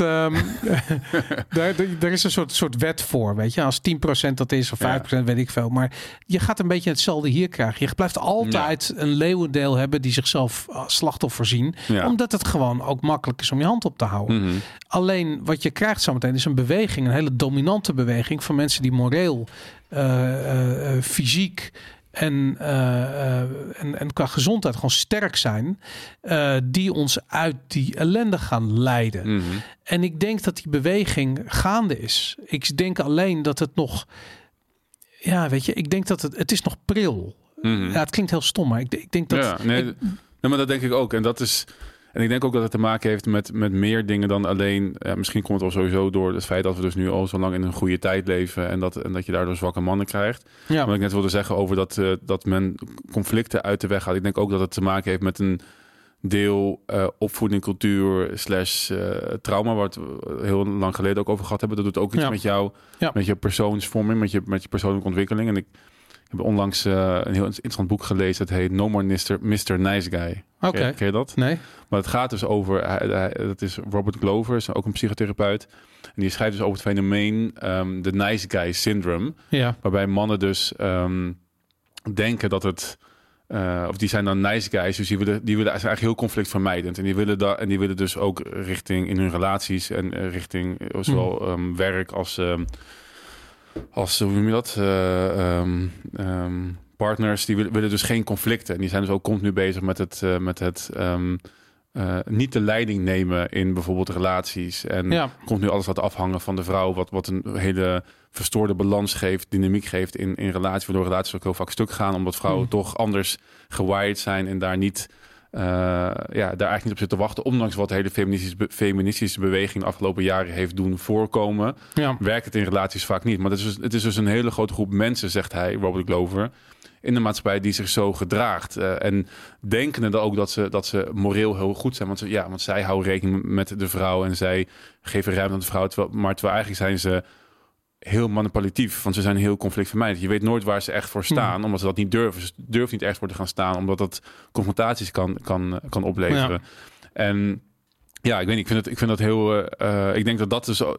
er is een soort wet voor, weet je. Als 10% dat is of 5%, weet ik veel. Maar je gaat een beetje hetzelfde hier krijgen. Je blijft altijd een leeuwendeel hebben die zichzelf slachtoffer zien, omdat het gewoon ook makkelijk is om je hand op te houden. Alleen wat je krijgt zometeen is een beweging, een hele dominante beweging van mensen die moreel, fysiek en qua gezondheid gewoon sterk zijn, die ons uit die ellende gaan leiden. En ik denk dat die beweging gaande is. Ik denk alleen dat het nog, ja, weet je, ik denk dat het is nog pril. Ja, het klinkt heel stom, maar ik denk dat. Maar dat denk ik ook. En dat is. En ik denk ook dat het te maken heeft met meer dingen dan alleen. Misschien komt het al sowieso door het feit dat we dus nu al zo lang in een goede tijd leven. En dat je daardoor zwakke mannen krijgt. Ja. Wat ik net wilde zeggen over dat men conflicten uit de weg gaat. Ik denk ook dat het te maken heeft met een deel opvoeding, cultuur / trauma. Waar we heel lang geleden ook over gehad hebben. Dat doet ook iets met jou, met je persoonsvorming, met je persoonlijke ontwikkeling. En ik heb onlangs een heel interessant boek gelezen. Het heet No More Mr. Nice Guy. Ken je dat? Nee. Maar het gaat dus over, dat is Robert Glover, is ook een psychotherapeut. En die schrijft dus over het fenomeen de nice guy syndrome. Ja. Waarbij mannen dus denken dat het, of die zijn dan nice guys, dus die willen eigenlijk heel conflictvermijdend. En die willen dus ook richting in hun relaties en richting zowel werk als hoe noem je dat? Partners die willen dus geen conflicten. En die zijn dus ook continu bezig met het niet de leiding nemen in bijvoorbeeld relaties. En komt nu alles wat afhangen van de vrouw, wat een hele verstoorde balans geeft, dynamiek geeft in relaties, waardoor relaties ook heel vaak stuk gaan, omdat vrouwen toch anders gewired zijn en daar niet daar eigenlijk niet op zitten wachten. Ondanks wat de hele feministische beweging de afgelopen jaren heeft doen voorkomen, werkt het in relaties vaak niet. Maar het is dus een hele grote groep mensen, zegt hij, Robert Glover, in de maatschappij die zich zo gedraagt. En denkende dan ook dat ze moreel heel goed zijn. Want zij houden rekening met de vrouw en zij geven ruimte aan de vrouw. Terwijl eigenlijk zijn ze heel manipulatief, want ze zijn heel conflictvermijdend. Je weet nooit waar ze echt voor staan, omdat ze dat niet durven. Ze durven niet echt voor te gaan staan, omdat dat confrontaties kan opleveren. Ja. En ja, ik weet niet, ik vind dat heel... ik denk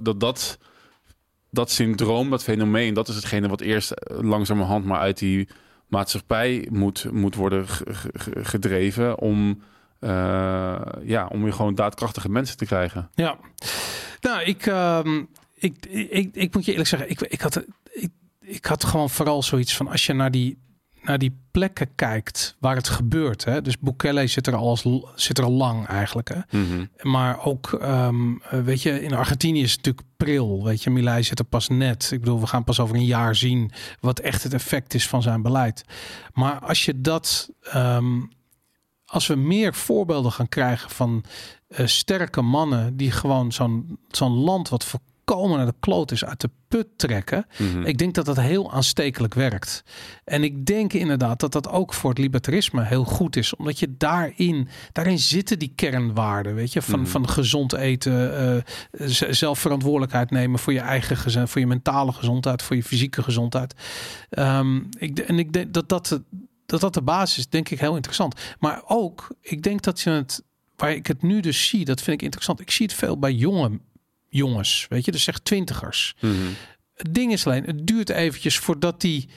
dat syndroom, dat fenomeen, dat is hetgene wat eerst langzamerhand maar uit die maatschappij moet worden gedreven om weer gewoon daadkrachtige mensen te krijgen. Ja, nou, ik moet je eerlijk zeggen, ik had gewoon vooral zoiets van, als je naar die plekken kijkt waar het gebeurt. Hè? Dus Bukele zit er al lang eigenlijk. Hè? Mm-hmm. Maar ook, weet je, in Argentinië is het natuurlijk pril. Weet je, Milei zit er pas net. Ik bedoel, we gaan pas over een jaar zien wat echt het effect is van zijn beleid. Maar als je dat, als we meer voorbeelden gaan krijgen van sterke mannen die gewoon zo'n land wat volkomen naar de kloot is uit de put trekken. Mm-hmm. Ik denk dat dat heel aanstekelijk werkt. En ik denk inderdaad dat dat ook voor het libertarisme heel goed is. Omdat je daarin zitten die kernwaarden. Weet je, van gezond eten, zelfverantwoordelijkheid nemen voor je eigen gezin, voor je mentale gezondheid, voor je fysieke gezondheid. Ik denk dat de basis is, denk ik, heel interessant. Maar ook, ik denk dat waar ik het nu dus zie, dat vind ik interessant. Ik zie het veel bij jongens, weet je, dus zeg 20ers. Mm-hmm. Het ding is alleen, het duurt eventjes voordat die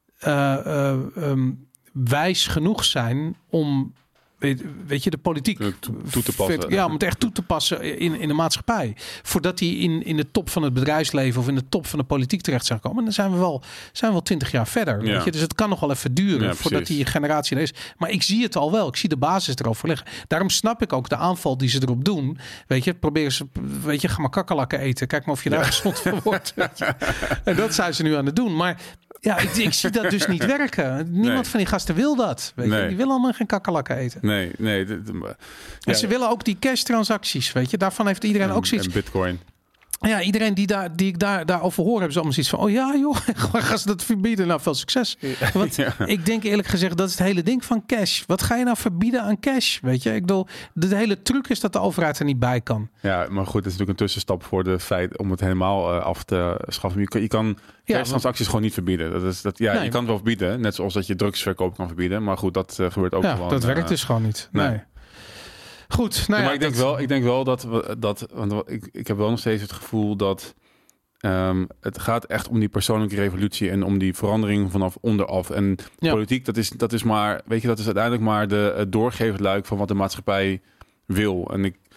wijs genoeg zijn om, weet je, de politiek toe te passen. Ja, om het echt toe te passen in de maatschappij. Voordat die in de top van het bedrijfsleven of in de top van de politiek terecht zijn gekomen. En dan zijn we wel 20 jaar verder. Ja. Weet je? Dus het kan nog wel even duren voordat die generatie er is. Maar ik zie het al wel. Ik zie de basis erover liggen. Daarom snap ik ook de aanval die ze erop doen. Weet je, proberen ze, weet je, ga maar kakkerlakken eten. Kijk maar of je daar gezond van wordt. En dat zijn ze nu aan het doen. Maar ja, ik zie dat dus niet werken. Niemand van die gasten wil dat. Weet je? Die willen allemaal geen kakkerlakken eten. Nee. En ze willen ook die cash transacties, weet je. Daarvan heeft iedereen ook zoiets. En Bitcoin. Ja, iedereen die ik daarover hoor, hebben ze allemaal zoiets van, oh ja joh, gaan ze dat verbieden? Nou, veel succes. Want ik denk eerlijk gezegd, dat is het hele ding van cash. Wat ga je nou verbieden aan cash? Weet je, ik bedoel, de hele truc is dat de overheid er niet bij kan. Ja, maar goed, het is natuurlijk een tussenstap voor de feit om het helemaal af te schaffen. Je kan transacties gewoon niet verbieden. Je kan het wel verbieden, net zoals dat je drugsverkoop kan verbieden. Maar goed, dat gebeurt ook gewoon. Dat werkt dus gewoon niet. Nee. Goed, nou maar ik denk wel dat want ik heb wel nog steeds het gevoel dat het gaat echt om die persoonlijke revolutie en om die verandering vanaf onderaf. En politiek, dat is maar, weet je, dat is uiteindelijk maar het doorgeefluik van wat de maatschappij wil.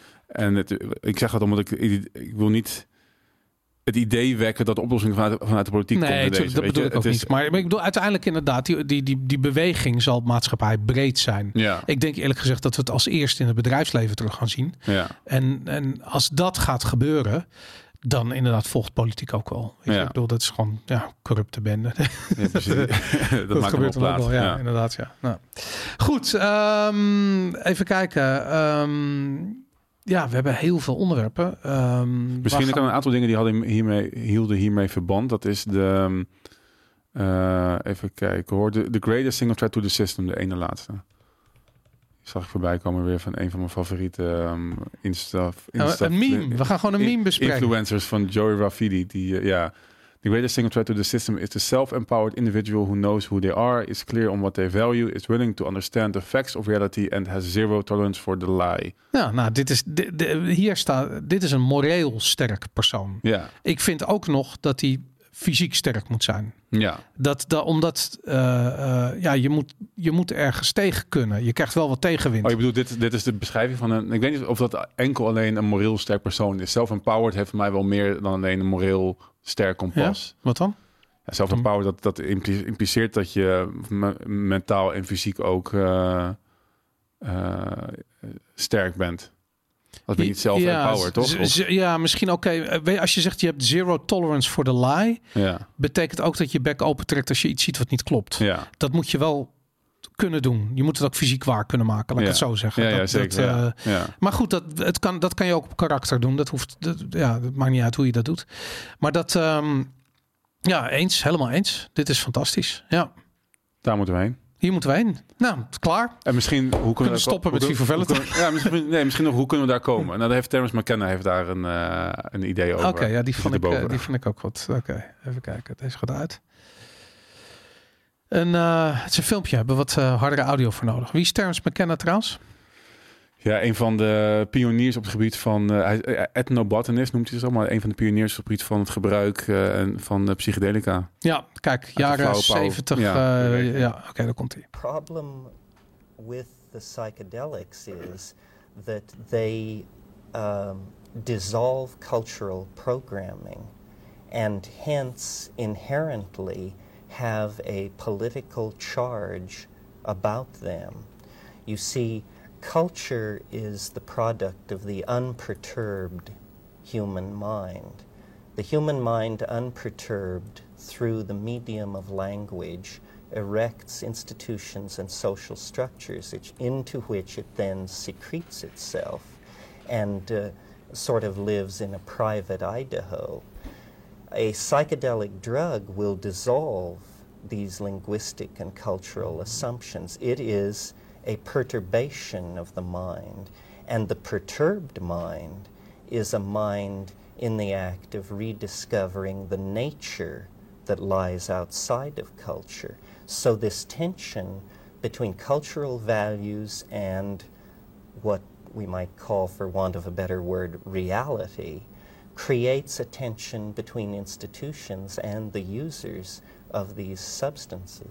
Ik zeg dat omdat ik wil niet het idee wekken dat de oplossing vanuit de politiek komt. Nee, dat bedoel ik ook niet. Maar ik bedoel, uiteindelijk inderdaad, die beweging zal maatschappij breed zijn. Ja. Ik denk eerlijk gezegd dat we het als eerste in het bedrijfsleven terug gaan zien. Ja. En als dat gaat gebeuren, dan inderdaad volgt politiek ook wel. Ik bedoel, dat is gewoon corrupte bende. Ja, dat maakt gebeurt wel plaats. Ja, inderdaad. Ja. Nou. Goed, even kijken. Ja, we hebben heel veel onderwerpen. Misschien kan een aantal dingen die hielden hiermee verband. Dat is de... even kijken hoor. The greatest single threat to the system. De ene laatste. Die zag ik voorbij komen weer van een van mijn favoriete Insta een meme. We gaan gewoon een meme bespreken. Influencers van Joey Rafidi. The greatest single threat to the system is the self-empowered individual who knows who they are, is clear on what they value, is willing to understand the facts of reality and has zero tolerance for the lie. Ja, nou, dit is een moreel sterk persoon. Ja. Ik vind ook nog dat hij fysiek sterk moet zijn. Ja. Omdat je moet ergens tegen kunnen. Je krijgt wel wat tegenwind. Oh, je bedoelt, dit is de beschrijving van een... Ik weet niet of dat enkel alleen een moreel sterk persoon is. Self-empowered heeft voor mij wel meer dan alleen een moreel sterk kompas. Ja? Wat dan? Ja, self-empowered, dat impliceert dat je mentaal en fysiek ook sterk bent. Als ben je niet zelf-empowered, toch? Ja, misschien oké. Als je zegt je hebt zero tolerance voor de lie, betekent ook dat je bek opentrekt als je iets ziet wat niet klopt. Ja. Dat moet je wel kunnen doen. Je moet het ook fysiek waar kunnen maken, laat ik het zo zeggen. Ja, zeker. Maar goed, dat kan je ook op karakter doen. Dat maakt niet uit hoe je dat doet. Maar dat, helemaal eens. Dit is fantastisch. Ja. Daar moeten we heen. Hier moeten we heen. Nou, klaar. En misschien hoe kunnen we stoppen met Vivervelity? Misschien nog hoe kunnen we daar komen? Nou, daar heeft Terence McKenna daar een idee over. Oké, die vond ik ook goed. Oké, even kijken. Deze gaat uit. Het is een filmpje. Hebben we wat hardere audio voor nodig. Wie is Terence McKenna trouwens? Ja, een van de pioniers op het gebied van ethnobotanist noemt hij zo, maar een van de pioniers op het gebied van het gebruik van psychedelica. Ja, kijk, jaren 70. Oké, daar komt hij. The problem with the psychedelics is that they dissolve cultural programming and hence inherently have a political charge about them. You see, culture is the product of the unperturbed human mind. The human mind, unperturbed through the medium of language, erects institutions and social structures into which it then secretes itself and sort of lives in a private Idaho. A psychedelic drug will dissolve these linguistic and cultural assumptions. It is a perturbation of the mind, and the perturbed mind is a mind in the act of rediscovering the nature that lies outside of culture. So this tension between cultural values and what we might call, for want of a better word, reality, creates a tension between institutions and the users of these substances.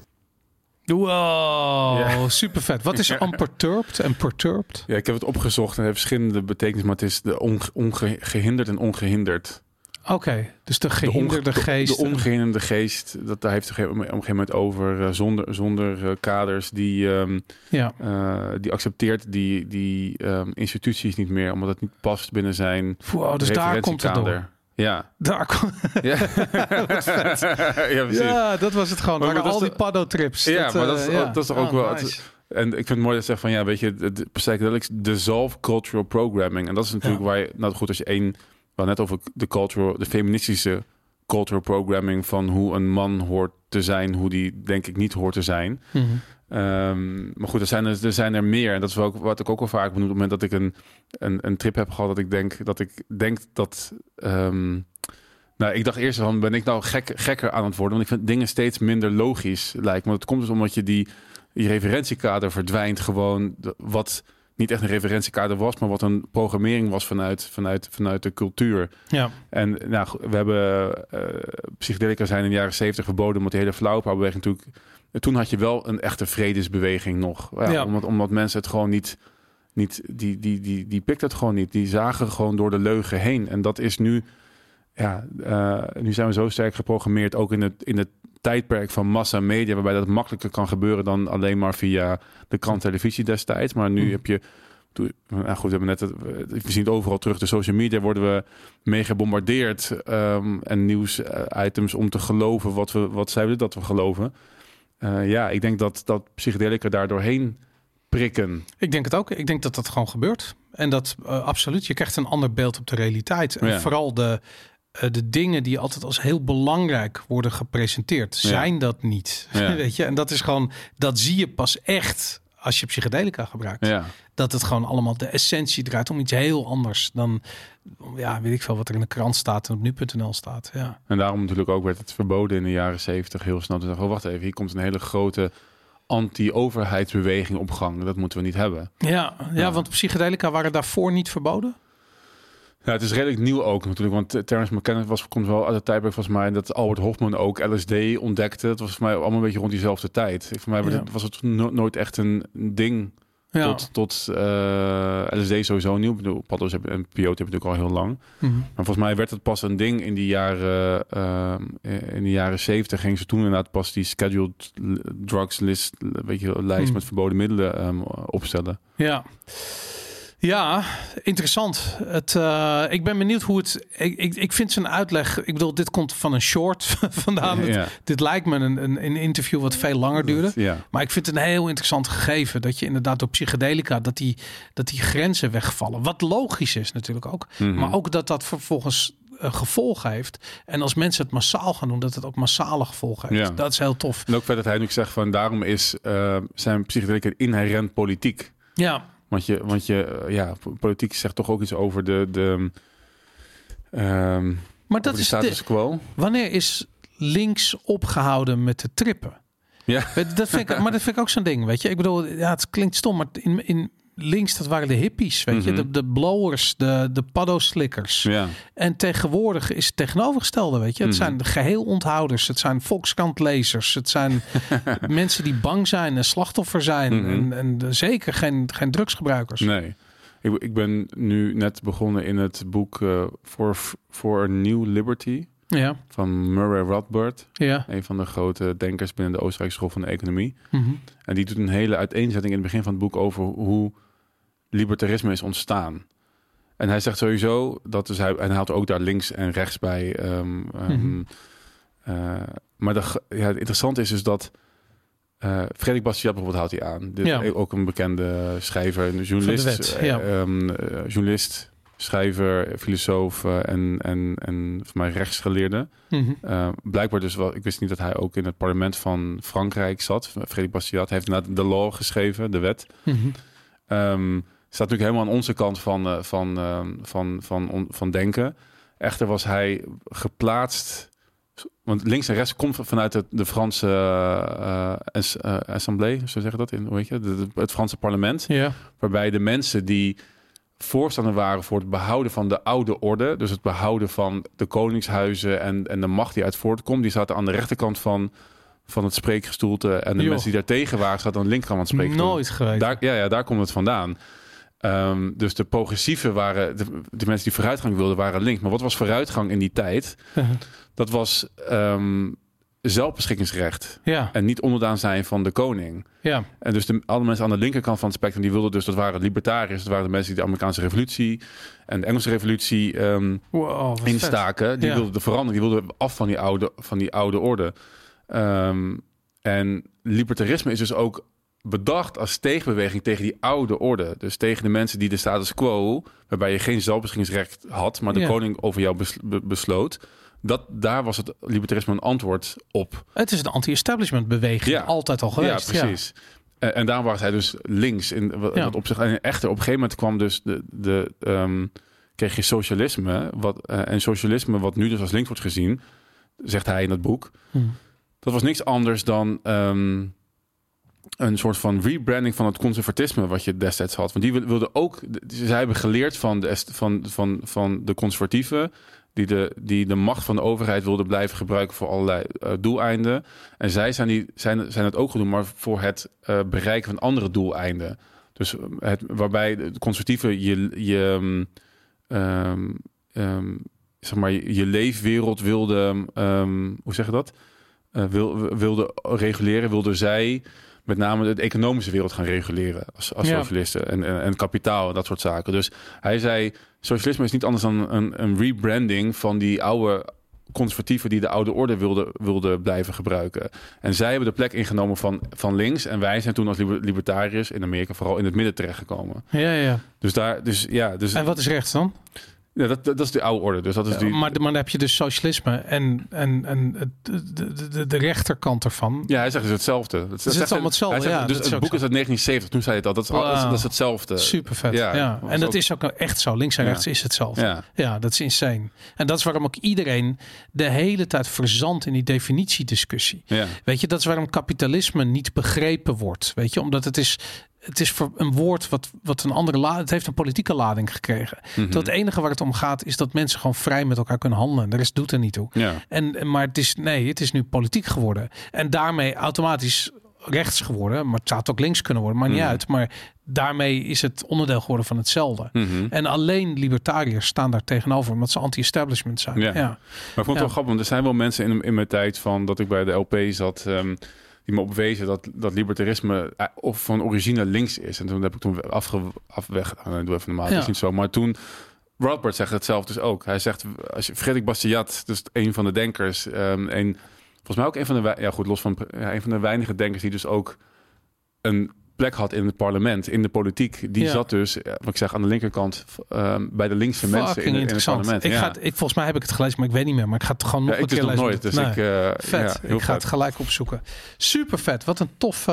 Wow, super vet. Wat is unperturbed en perturbed? Ja, ik heb het opgezocht en heeft verschillende betekenissen, maar het is de ongehinderd en ongehinderd. Oké, dus de gehinderde geest. De ongehinderde geest, daar heeft het op een gegeven moment over, zonder kaders, die accepteert die instituties niet meer, omdat het niet past binnen zijn dus daar komt het door. Ja. Daar komt ja, dat was het gewoon. Maar al die paddo-trips. Ja, maar dat is toch ook wel... Nice. En ik vind het mooi dat je zegt van, ja, weet je, de psychedelics dissolve cultural programming. En dat is natuurlijk waar je, nou goed, als je wel net over de feministische cultural programming van hoe een man hoort te zijn, hoe die denk ik niet hoort te zijn. Mm-hmm. Maar goed, er zijn er meer. En dat is wel wat ik ook al vaak benoem op het moment dat ik een trip heb gehad, dat ik denk dat nou, ik dacht eerst van, ben ik nou gekker aan het worden? Want ik vind dingen steeds minder logisch lijken. Maar het komt dus omdat je je referentiekader verdwijnt gewoon, wat niet echt een referentiekader was, maar wat een programmering was vanuit de cultuur. Ja. En nou, we hebben psychedelica zijn in de jaren 70 verboden, omdat die hele flauwpauwbeweging natuurlijk. Toen had je wel een echte vredesbeweging nog. Ja. Omdat mensen het gewoon niet die pikten het gewoon niet. Die zagen gewoon door de leugen heen. En dat is nu, nu zijn we zo sterk geprogrammeerd, ook in het tijdperk van massamedia, waarbij dat makkelijker kan gebeuren dan alleen maar via de krant televisie destijds. Maar nu heb je, nou goed, we zien het overal terug. De social media worden we mee gebombardeerd en nieuwsitems om te geloven wat zij willen dat we geloven. Ik denk dat psychedelica daar doorheen prikken. Ik denk het ook. Ik denk dat dat gewoon gebeurt. En dat absoluut. Je krijgt een ander beeld op de realiteit. En vooral de dingen die altijd als heel belangrijk worden gepresenteerd, zijn dat niet. Ja. Weet je? En dat is gewoon, dat zie je pas echt als je psychedelica gebruikt. Ja. Dat het gewoon allemaal de essentie draait om iets heel anders dan, weet ik veel wat er in de krant staat en op nu.nl staat. Ja. En daarom natuurlijk ook werd het verboden in de jaren 70 heel snel te zeggen, wacht even, hier komt een hele grote anti-overheidsbeweging op gang. Dat moeten we niet hebben. Ja, want psychedelica waren daarvoor niet verboden? Ja, het is redelijk nieuw ook natuurlijk, want Terence McKenna komt wel uit het tijdperk volgens mij dat Albert Hofmann ook LSD ontdekte. Het was voor mij allemaal een beetje rond diezelfde tijd. Voor mij was het nooit echt een ding tot LSD sowieso nieuw. Ik bedoel, paddo's en peyote hebben natuurlijk al heel lang. Mm-hmm. Maar volgens mij werd het pas een ding in die jaren 70. Gingen ze toen inderdaad pas die scheduled drugs lijst met verboden middelen opstellen. Ja. Ja, interessant. Ik ben benieuwd hoe het... Ik vind zijn uitleg... Ik bedoel, dit komt van een short vandaan. Ja. Dit lijkt me een interview wat veel langer duurde. Ja. Maar ik vind het een heel interessant gegeven. Dat je inderdaad door psychedelica... dat die grenzen wegvallen. Wat logisch is natuurlijk ook. Mm-hmm. Maar ook dat vervolgens gevolgen heeft. En als mensen het massaal gaan doen... dat het ook massale gevolgen heeft. Ja. Dat is heel tof. En ook vet dat hij nu zegt van... daarom zijn psychedelica inherent politiek. Ja. Want je politiek zegt toch ook iets over maar dat is status quo. Wanneer is links opgehouden met de trippen? Ja. Dat vind ik ook zo'n ding, weet je. Ik bedoel, het klinkt stom, maar in links, dat waren de hippies, weet je. De blowers, de paddo-slikkers. Ja. En tegenwoordig is het tegenovergestelde, weet je. Het zijn de geheel onthouders. Het zijn Volkskrant-lezers. Het zijn mensen die bang zijn en slachtoffer zijn. En zeker geen drugsgebruikers. Nee. Ik ben nu net begonnen in het boek For a New Liberty. Ja. Van Murray Rothbard. Ja. Een van de grote denkers binnen de Oostenrijkse School van de Economie. Mm-hmm. En die doet een hele uiteenzetting in het begin van het boek over hoe libertarisme is ontstaan. En hij zegt sowieso dat en hij haalt ook daar links en rechts bij. Maar het interessante is dus dat Frederik Bastiat bijvoorbeeld houdt hij aan. Ook een bekende schrijver, een journalist, journalist, schrijver, filosoof en voor mij rechtsgeleerde. Mm-hmm. Blijkbaar dus wel. Ik wist niet dat hij ook in het parlement van Frankrijk zat. Frederik Bastiat heeft inderdaad de law geschreven, de wet. Mm-hmm. Staat natuurlijk helemaal aan onze kant van denken. Echter was hij geplaatst. Want links en rechts komt vanuit de Franse Assemblée, zo zeggen dat in, hoe heet je? Het Franse parlement. Ja. Waarbij de mensen die voorstander waren voor het behouden van de oude orde, dus het behouden van de koningshuizen en de macht die uit voortkomt, die zaten aan de rechterkant van het spreekgestoelte. En de mensen die daar tegen waren, zaten aan de linkerkant van het spreekgestoelte. Nooit geweest. Daar komt het vandaan. Dus de progressieven waren, de mensen die vooruitgang wilden, waren links. Maar wat was vooruitgang in die tijd? Dat was zelfbeschikkingsrecht. Ja. En niet onderdaan zijn van de koning. Ja. En dus alle mensen aan de linkerkant van het spectrum, die wilden dus, dat waren libertariërs. Dat waren de mensen die de Amerikaanse revolutie en de Engelse revolutie instaken. Vet. Die wilden veranderen. Die wilden af van die oude orde. En libertarisme is dus ook bedacht als tegenbeweging tegen die oude orde. Dus tegen de mensen die de status quo, waarbij je geen zelfbeschikkingsrecht had, maar de koning over jou besloot. Daar was het libertarisme een antwoord op. Het is een anti-establishment beweging, altijd al geweest. Ja, precies. Ja. En daar was hij dus links in wat opzicht. En echter, op een gegeven moment kwam dus kreeg je socialisme. En socialisme, wat nu dus als links wordt gezien, zegt hij in het boek. Dat was niks anders dan een soort van rebranding van het conservatisme wat je destijds had. Want die wilden ook, zij hebben geleerd van de conservatieven, die de macht van de overheid wilden blijven gebruiken voor allerlei doeleinden. En zij zijn het ook gedaan, maar voor het bereiken van andere doeleinden. Dus waarbij de conservatieven zeg maar je leefwereld wilde, hoe zeg je dat? Wilde reguleren, wilden zij met name de economische wereld gaan reguleren als socialisten en kapitaal en dat soort zaken. Dus hij zei, socialisme is niet anders dan een rebranding van die oude conservatieven die de oude orde wilden blijven gebruiken. En zij hebben de plek ingenomen van links en wij zijn toen als libertariërs in Amerika vooral in het midden terechtgekomen. Ja. Dus en wat is rechts dan? Ja, dat is de oude orde. Dus dat is maar dan heb je dus socialisme en de rechterkant ervan. Ja, hij zegt dus hetzelfde. Het is allemaal hetzelfde. Zegt, dus het boek is uit 1970. Toen zei het al. Dat is hetzelfde. Super vet. Ja. En dat is ook echt zo. Links en rechts is hetzelfde. Ja, dat is insane. En dat is waarom ook iedereen de hele tijd verzandt in die definitiediscussie. Ja. Weet je, dat is waarom kapitalisme niet begrepen wordt. Weet je, omdat het is voor een woord wat een andere lading. Het heeft een politieke lading gekregen. Mm-hmm. Het enige waar het om gaat is dat mensen gewoon vrij met elkaar kunnen handelen. De rest doet er niet toe. Ja. Maar het is nu politiek geworden. En daarmee automatisch rechts geworden, maar het zou ook links kunnen worden, maar niet uit. Maar daarmee is het onderdeel geworden van hetzelfde. En alleen libertariërs staan daar tegenover, omdat ze anti-establishment zijn. Ja. Maar ik vond het wel grappig, want er zijn wel mensen in mijn tijd van dat ik bij de LP zat, die me opwezen dat libertarisme of van origine links is. En toen heb ik doe even normaal, dat is niet zo. Maar toen Rothbard zegt het zelf dus ook. Hij zegt, als je Frederik Bastiat, dus een van de denkers, volgens mij ook een van de weinige denkers die dus ook een plek had in het parlement, in de politiek. Die zat dus, wat ik zeg, aan de linkerkant bij de linkse mensen in het parlement. Volgens mij heb ik het gelezen, maar ik weet niet meer. Maar ik ga het gewoon nog een keer lezen. Nooit, dus vet. Ik ga het gelijk opzoeken. Super vet. Wat een toffe.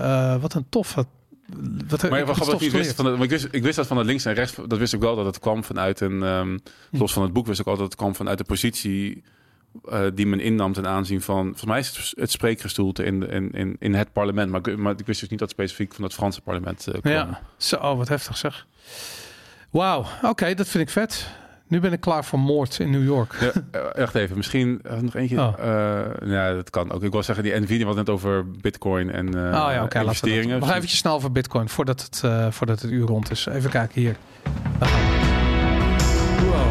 Ik wist dat van het links en rechts, dat wist ik wel dat het kwam vanuit los van het boek wist ik al dat het kwam vanuit de positie die men innam ten aanzien van, volgens mij is het spreekgestoelte in het parlement, maar ik wist dus niet dat specifiek van het Franse parlement kwam. Ja, zo, wat heftig zeg. Wauw, oké, dat vind ik vet. Nu ben ik klaar voor moord in New York. Ja, echt even, misschien nog eentje. Ja, dat kan ook. Ik wil zeggen, die Nvidia had net over Bitcoin en investeringen. Nog eventjes snel over Bitcoin, voordat het uur rond is. Even kijken hier. Wow.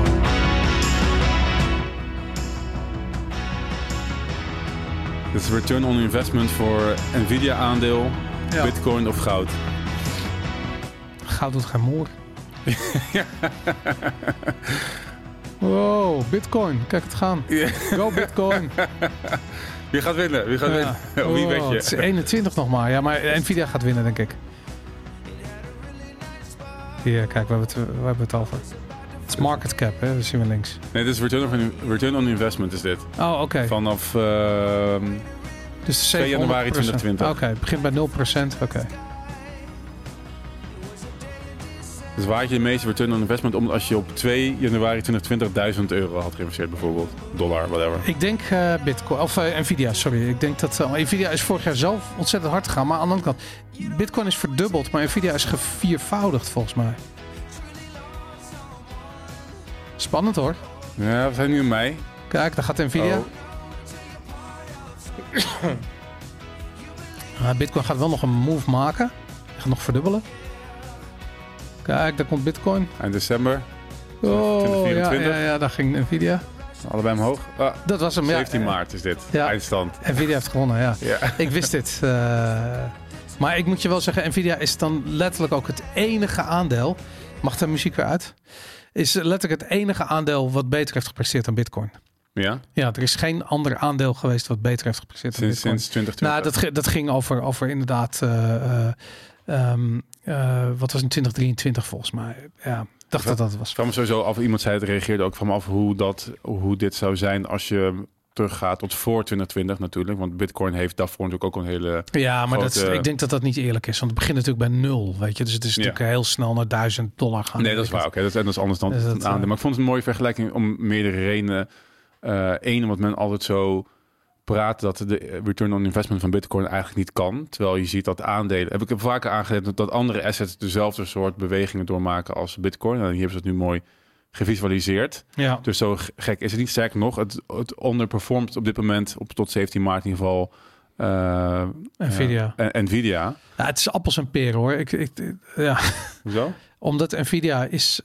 Dit is return on investment voor Nvidia aandeel, Bitcoin of goud. Goud doet geen moer. Wow, Bitcoin. Kijk het gaan. Go Bitcoin. Wie gaat winnen? Wie weet je? Het is 21 nog maar. Ja, maar Nvidia gaat winnen, denk ik. Hier, kijk, we hebben het over. Het is market cap, hè? Dat zien we links. Nee, dit is return on investment is dit. Oh, oké. Vanaf dus 2 januari 2020. Oké, het begint bij 0%. Oké. Dus waar had je de meeste return on investment als je op 2 januari 2020 €1.000 had geïnvesteerd bijvoorbeeld? Dollar, whatever. Ik denk Bitcoin, of Nvidia, sorry. Ik denk dat Nvidia is vorig jaar zelf ontzettend hard gegaan. Maar aan de andere kant, Bitcoin is verdubbeld, maar Nvidia is geviervoudigd volgens mij. Spannend hoor. Ja, we zijn nu in mei. Kijk, daar gaat Nvidia. Bitcoin gaat wel nog een move maken. Hij gaat nog verdubbelen. Kijk, daar komt Bitcoin. Eind december. 2024. Ja, daar ging Nvidia. Allebei omhoog. Dat was hem, 17 maart is dit. Ja. Eindstand. Nvidia heeft gewonnen, ja. Ik wist dit. Maar ik moet je wel zeggen, Nvidia is dan letterlijk ook het enige aandeel. Mag de muziek weer uit? Is letterlijk het enige aandeel wat beter heeft gepresteerd dan Bitcoin. Ja? Ja, er is geen ander aandeel geweest wat beter heeft gepresteerd dan Bitcoin. Sinds 2020? Nou, dat ging over inderdaad... wat was in 2023 volgens mij? Ja, dacht dat was. Ik vraag me sowieso af, iemand zei het, reageerde ook van me af hoe dit zou zijn als je teruggaat tot voor 2020 natuurlijk. Want Bitcoin heeft daarvoor natuurlijk ook een hele grote... ik denk dat dat niet eerlijk is. Want het begint natuurlijk bij 0, weet je. Dus het is natuurlijk heel snel naar $1.000 gaan. Nee, dat is waar. Oké, dat is anders dan het aandeel. Maar ik vond het een mooie vergelijking om meerdere redenen. Eén, omdat men altijd zo praat dat de return on investment van Bitcoin eigenlijk niet kan. Terwijl je ziet dat aandelen... Heb ik vaker aangegeven dat andere assets dezelfde soort bewegingen doormaken als Bitcoin. En hier hebben ze het nu mooi gevisualiseerd. Ja. Dus zo gek is het niet. Sterker nog, het underperformt op dit moment tot 17 maart in ieder geval Nvidia. Nvidia. Ja, het is appels en peren hoor. Hoezo? Omdat Nvidia is...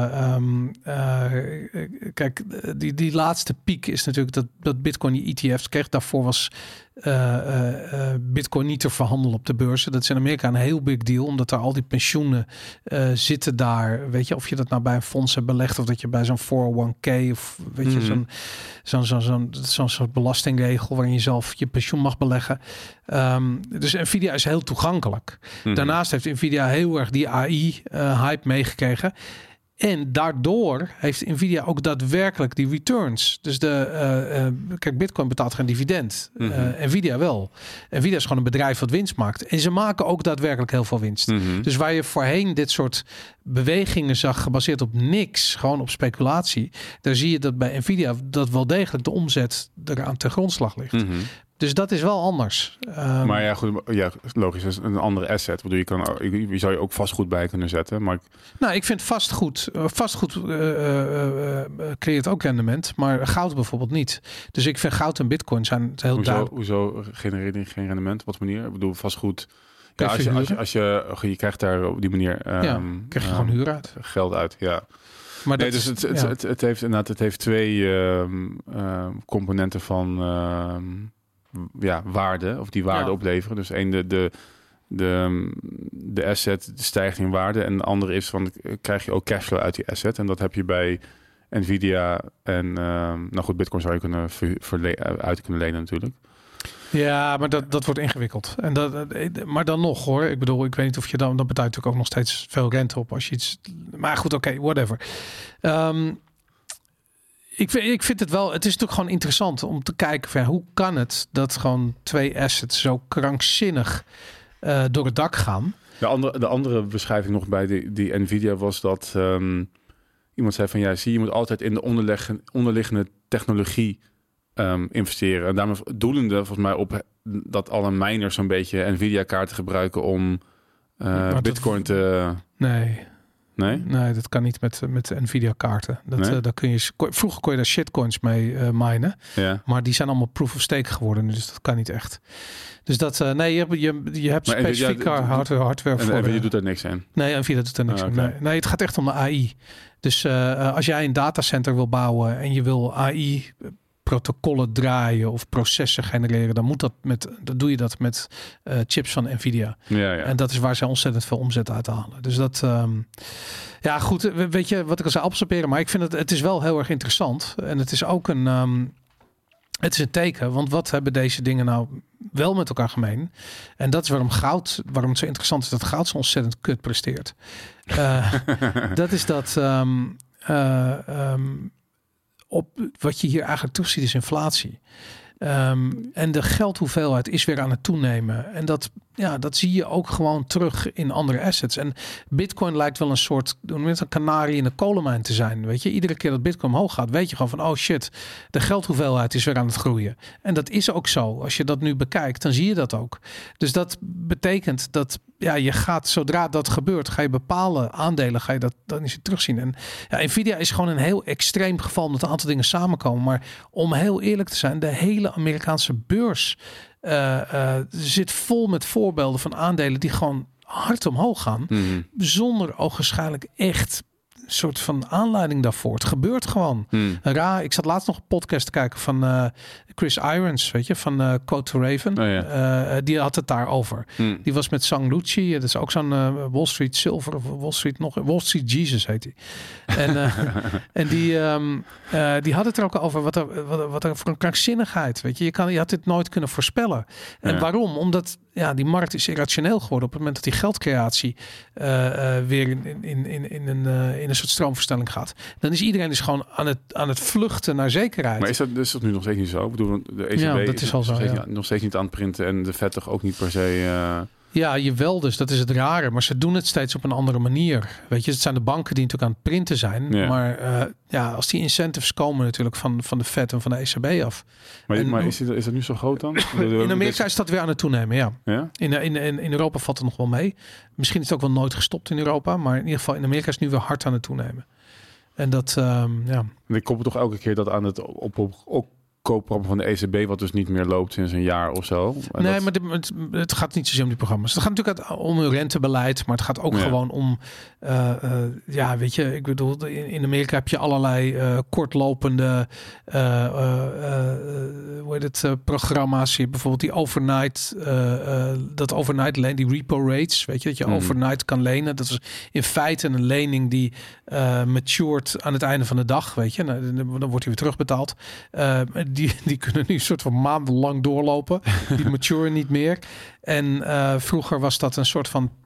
kijk, die laatste piek is natuurlijk dat Bitcoin die ETF's kreeg. Daarvoor was Bitcoin niet te verhandelen op de beurzen. Dat is in Amerika een heel big deal. Omdat daar al die pensioenen zitten daar. Weet je, of je dat nou bij een fonds hebt belegd. Of dat je bij zo'n 401k of weet je, zo'n soort belastingregel waarin je zelf je pensioen mag beleggen. Dus Nvidia is heel toegankelijk. Daarnaast heeft Nvidia heel erg die AI-hype meegekregen. En daardoor heeft Nvidia ook daadwerkelijk die returns. Dus kijk, Bitcoin betaalt geen dividend. Nvidia wel. Nvidia is gewoon een bedrijf wat winst maakt. En ze maken ook daadwerkelijk heel veel winst. Dus waar je voorheen dit soort bewegingen zag gebaseerd op niks, gewoon op speculatie, daar zie je dat bij Nvidia dat wel degelijk de omzet eraan ten grondslag ligt. Dus dat is wel anders. Maar ja, goed, ja, logisch. Dat is een andere asset. Je zou je ook vastgoed bij kunnen zetten. Maar ik vind vastgoed creëert ook rendement, maar goud bijvoorbeeld niet. Dus ik vind goud en bitcoin zijn heel duidelijk. Hoezo genereert die geen rendement? Op wat manier? Ik bedoel, vastgoed. Ja, als je krijgt daar op die manier krijg je gewoon huur uit. Geld uit, ja. Maar nee, dus het heeft twee componenten van waarde, of die waarde opleveren. Dus één, de asset stijgt in waarde. En de andere is van, krijg je ook cashflow uit die asset. En dat heb je bij Nvidia en Bitcoin zou je uit kunnen lenen natuurlijk. Ja, maar dat wordt ingewikkeld. Maar dan nog hoor. Ik bedoel, ik weet niet of je dat beduidt natuurlijk ook nog steeds veel rente op als je iets. Maar goed, oké, whatever. Ik vind het wel. Het is natuurlijk gewoon interessant om te kijken van hoe kan het dat gewoon twee assets zo krankzinnig door het dak gaan. De andere beschrijving nog bij die Nvidia was dat iemand zei van je moet altijd in de onderliggende technologie investeren. En daarmee doelende volgens mij op dat alle miners zo'n beetje Nvidia-kaarten gebruiken om Bitcoin te... Nee, dat kan niet met Nvidia-kaarten. Daar kun je, vroeger kon je daar shitcoins mee minen. Ja. Maar die zijn allemaal proof of stake geworden. Dus dat kan niet echt. Dus dat... je hebt specifiek hardware voor... En Nvidia doet er niks aan? Nee, Nvidia doet er niks aan. Nee, het gaat echt om de AI. Dus als jij een datacenter wil bouwen en je wil AI... protocollen draaien of processen genereren, dan doe je dat met chips van Nvidia. Ja. En dat is waar zij ontzettend veel omzet uit halen. Dus dat, goed, weet je wat ik al zei, absorberen, maar ik vind het is wel heel erg interessant. En het is ook het is een teken, want wat hebben deze dingen nou wel met elkaar gemeen? En dat is waarom het zo interessant is dat goud zo ontzettend kut presteert. Dat is dat... op wat je hier eigenlijk terugziet is inflatie. En de geldhoeveelheid is weer aan het toenemen. En dat zie je ook gewoon terug in andere assets. En Bitcoin lijkt wel een soort een kanarie in de kolenmijn te zijn. Weet je, iedere keer dat Bitcoin omhoog gaat, weet je gewoon van, oh shit, de geldhoeveelheid is weer aan het groeien. En dat is ook zo. Als je dat nu bekijkt, dan zie je dat ook. Dus dat betekent dat je gaat, zodra dat gebeurt, ga je bepaalde aandelen, ga je dat dan eens terugzien. En Nvidia is gewoon een heel extreem geval omdat een aantal dingen samenkomen. Maar om heel eerlijk te zijn, de hele Amerikaanse beurs zit vol met voorbeelden van aandelen die gewoon hard omhoog gaan. Mm-hmm. Zonder ogenschijnlijk echt een soort van aanleiding daarvoor. Het gebeurt gewoon. Ik zat laatst nog een podcast te kijken van Chris Irons, weet je, van Code to Raven. Oh, ja. Die had het daarover. Die was met Sang Lucci. Dat is ook zo'n Wall Street Silver of Wall Street Jesus heet hij. En die had het er ook over wat er voor een krankzinnigheid. Weet je, je had dit nooit kunnen voorspellen. En waarom? Omdat die markt is irrationeel geworden op het moment dat die geldcreatie weer in een soort stroomversnelling gaat. Dan is iedereen dus gewoon aan het vluchten naar zekerheid. Maar is dat nu nog steeds niet zo? Ik bedoel, de ECB dat is al zo, nog steeds niet aan het printen en de Fed toch ook niet per se... Ja, jawel dus. Dat is het rare. Maar ze doen het steeds op een andere manier. Weet je, het zijn de banken die natuurlijk aan het printen zijn. Ja. Maar als die incentives komen natuurlijk van de Fed en van de ECB af. Maar is dat nu zo groot dan? In Amerika is dat weer aan het toenemen, ja. In Europa valt het nog wel mee. Misschien is het ook wel nooit gestopt in Europa. Maar in ieder geval in Amerika is het nu weer hard aan het toenemen. En dat, En ik koppel toch elke keer dat aan het koopprogramma van de ECB, wat dus niet meer loopt sinds een jaar of zo. Maar het gaat niet zozeer om die programma's. Het gaat natuurlijk om hun rentebeleid, maar het gaat ook gewoon om, weet je, ik bedoel, in Amerika heb je allerlei kortlopende, programma's. Je hebt bijvoorbeeld die overnight, die repo rates, weet je, dat je overnight kan lenen. Dat is in feite een lening die matured aan het einde van de dag, weet je. Nou, dan wordt hij weer terugbetaald. Die kunnen nu een soort van maandenlang doorlopen. Die maturen niet meer. En vroeger was dat een soort van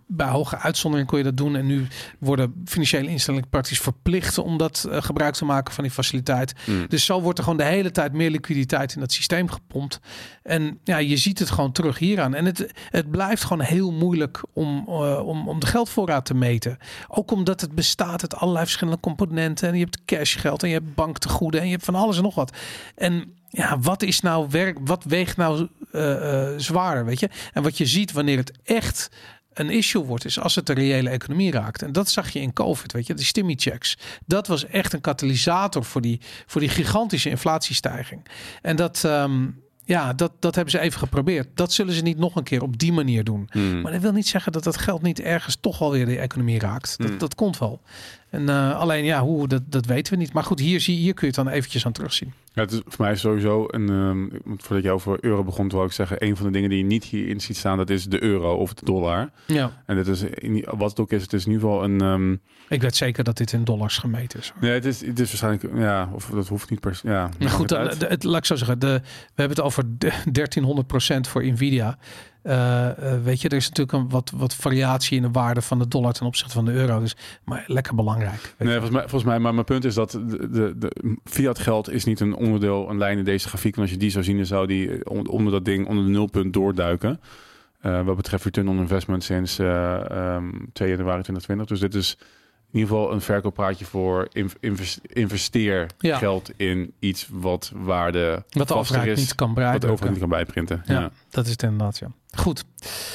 bij hoge uitzondering kon je dat doen. En nu worden financiële instellingen praktisch verplicht om dat gebruik te maken van die faciliteit. Dus zo wordt er gewoon de hele tijd meer liquiditeit in dat systeem gepompt. En ja, je ziet het gewoon terug hieraan. En het blijft gewoon heel moeilijk om de geldvoorraad te meten. Ook omdat het bestaat uit allerlei verschillende componenten. En je hebt cashgeld en je hebt banktegoeden en je hebt van alles en nog wat. En ja, wat is nou wat weegt nou zwaarder, weet je? En wat je ziet wanneer het echt een issue wordt, is als het de reële economie raakt. En dat zag je in COVID, weet je, de stimmy-checks. Dat was echt een katalysator voor die gigantische inflatiestijging. En dat hebben ze even geprobeerd. Dat zullen ze niet nog een keer op die manier doen. Maar dat wil niet zeggen dat dat geld niet ergens toch wel weer de economie raakt. Dat komt wel. En alleen ja, hoe, dat weten we niet. Maar goed, hier kun je het dan eventjes aan terugzien. Ja, het is voor mij sowieso, voordat je over euro begon, wou ik zeggen, een van de dingen die je niet hierin ziet staan, dat is de euro of de dollar. Ja. En dat is, wat het ook is, het is in ieder geval een... Ik weet zeker dat dit in dollars gemeten is. Hoor. Nee, het is waarschijnlijk, ja, of dat hoeft niet per se. Ja, maar goed, laat ik zo zeggen, we hebben het over 1300% voor Nvidia. Weet je, er is natuurlijk een wat variatie in de waarde van de dollar ten opzichte van de euro. Dus maar lekker belangrijk. Nee, volgens mij, maar mijn punt is dat de fiat geld is niet een onderdeel, een lijn in deze grafiek. Want als je die zou zien, dan zou die onder dat ding, onder de nulpunt doorduiken. Wat betreft return on investment sinds 2 januari 2020. Dus dit is in ieder geval een verkooppraatje voor investeer geld in iets wat waarde wat de overheid niet kan wat de overheid niet kan bijprinten. Ja, dat is het inderdaad, ja. Goed.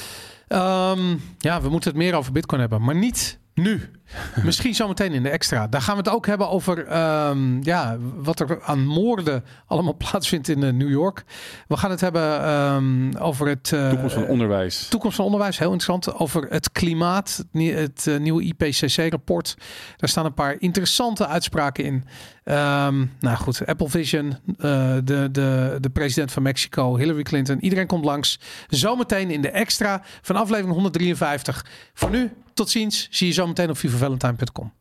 We moeten het meer over Bitcoin hebben, maar niet nu. Misschien zometeen in de extra. Daar gaan we het ook hebben over wat er aan moorden allemaal plaatsvindt in New York. We gaan het hebben over het... toekomst van onderwijs. Toekomst van onderwijs, heel interessant. Over het klimaat, het nieuwe IPCC-rapport. Daar staan een paar interessante uitspraken in. Nou goed, Apple Vision, de president van Mexico, Hillary Clinton. Iedereen komt langs. Zometeen in de extra van aflevering 153. Voor nu, tot ziens. Zie je zometeen op vivavalentine.com.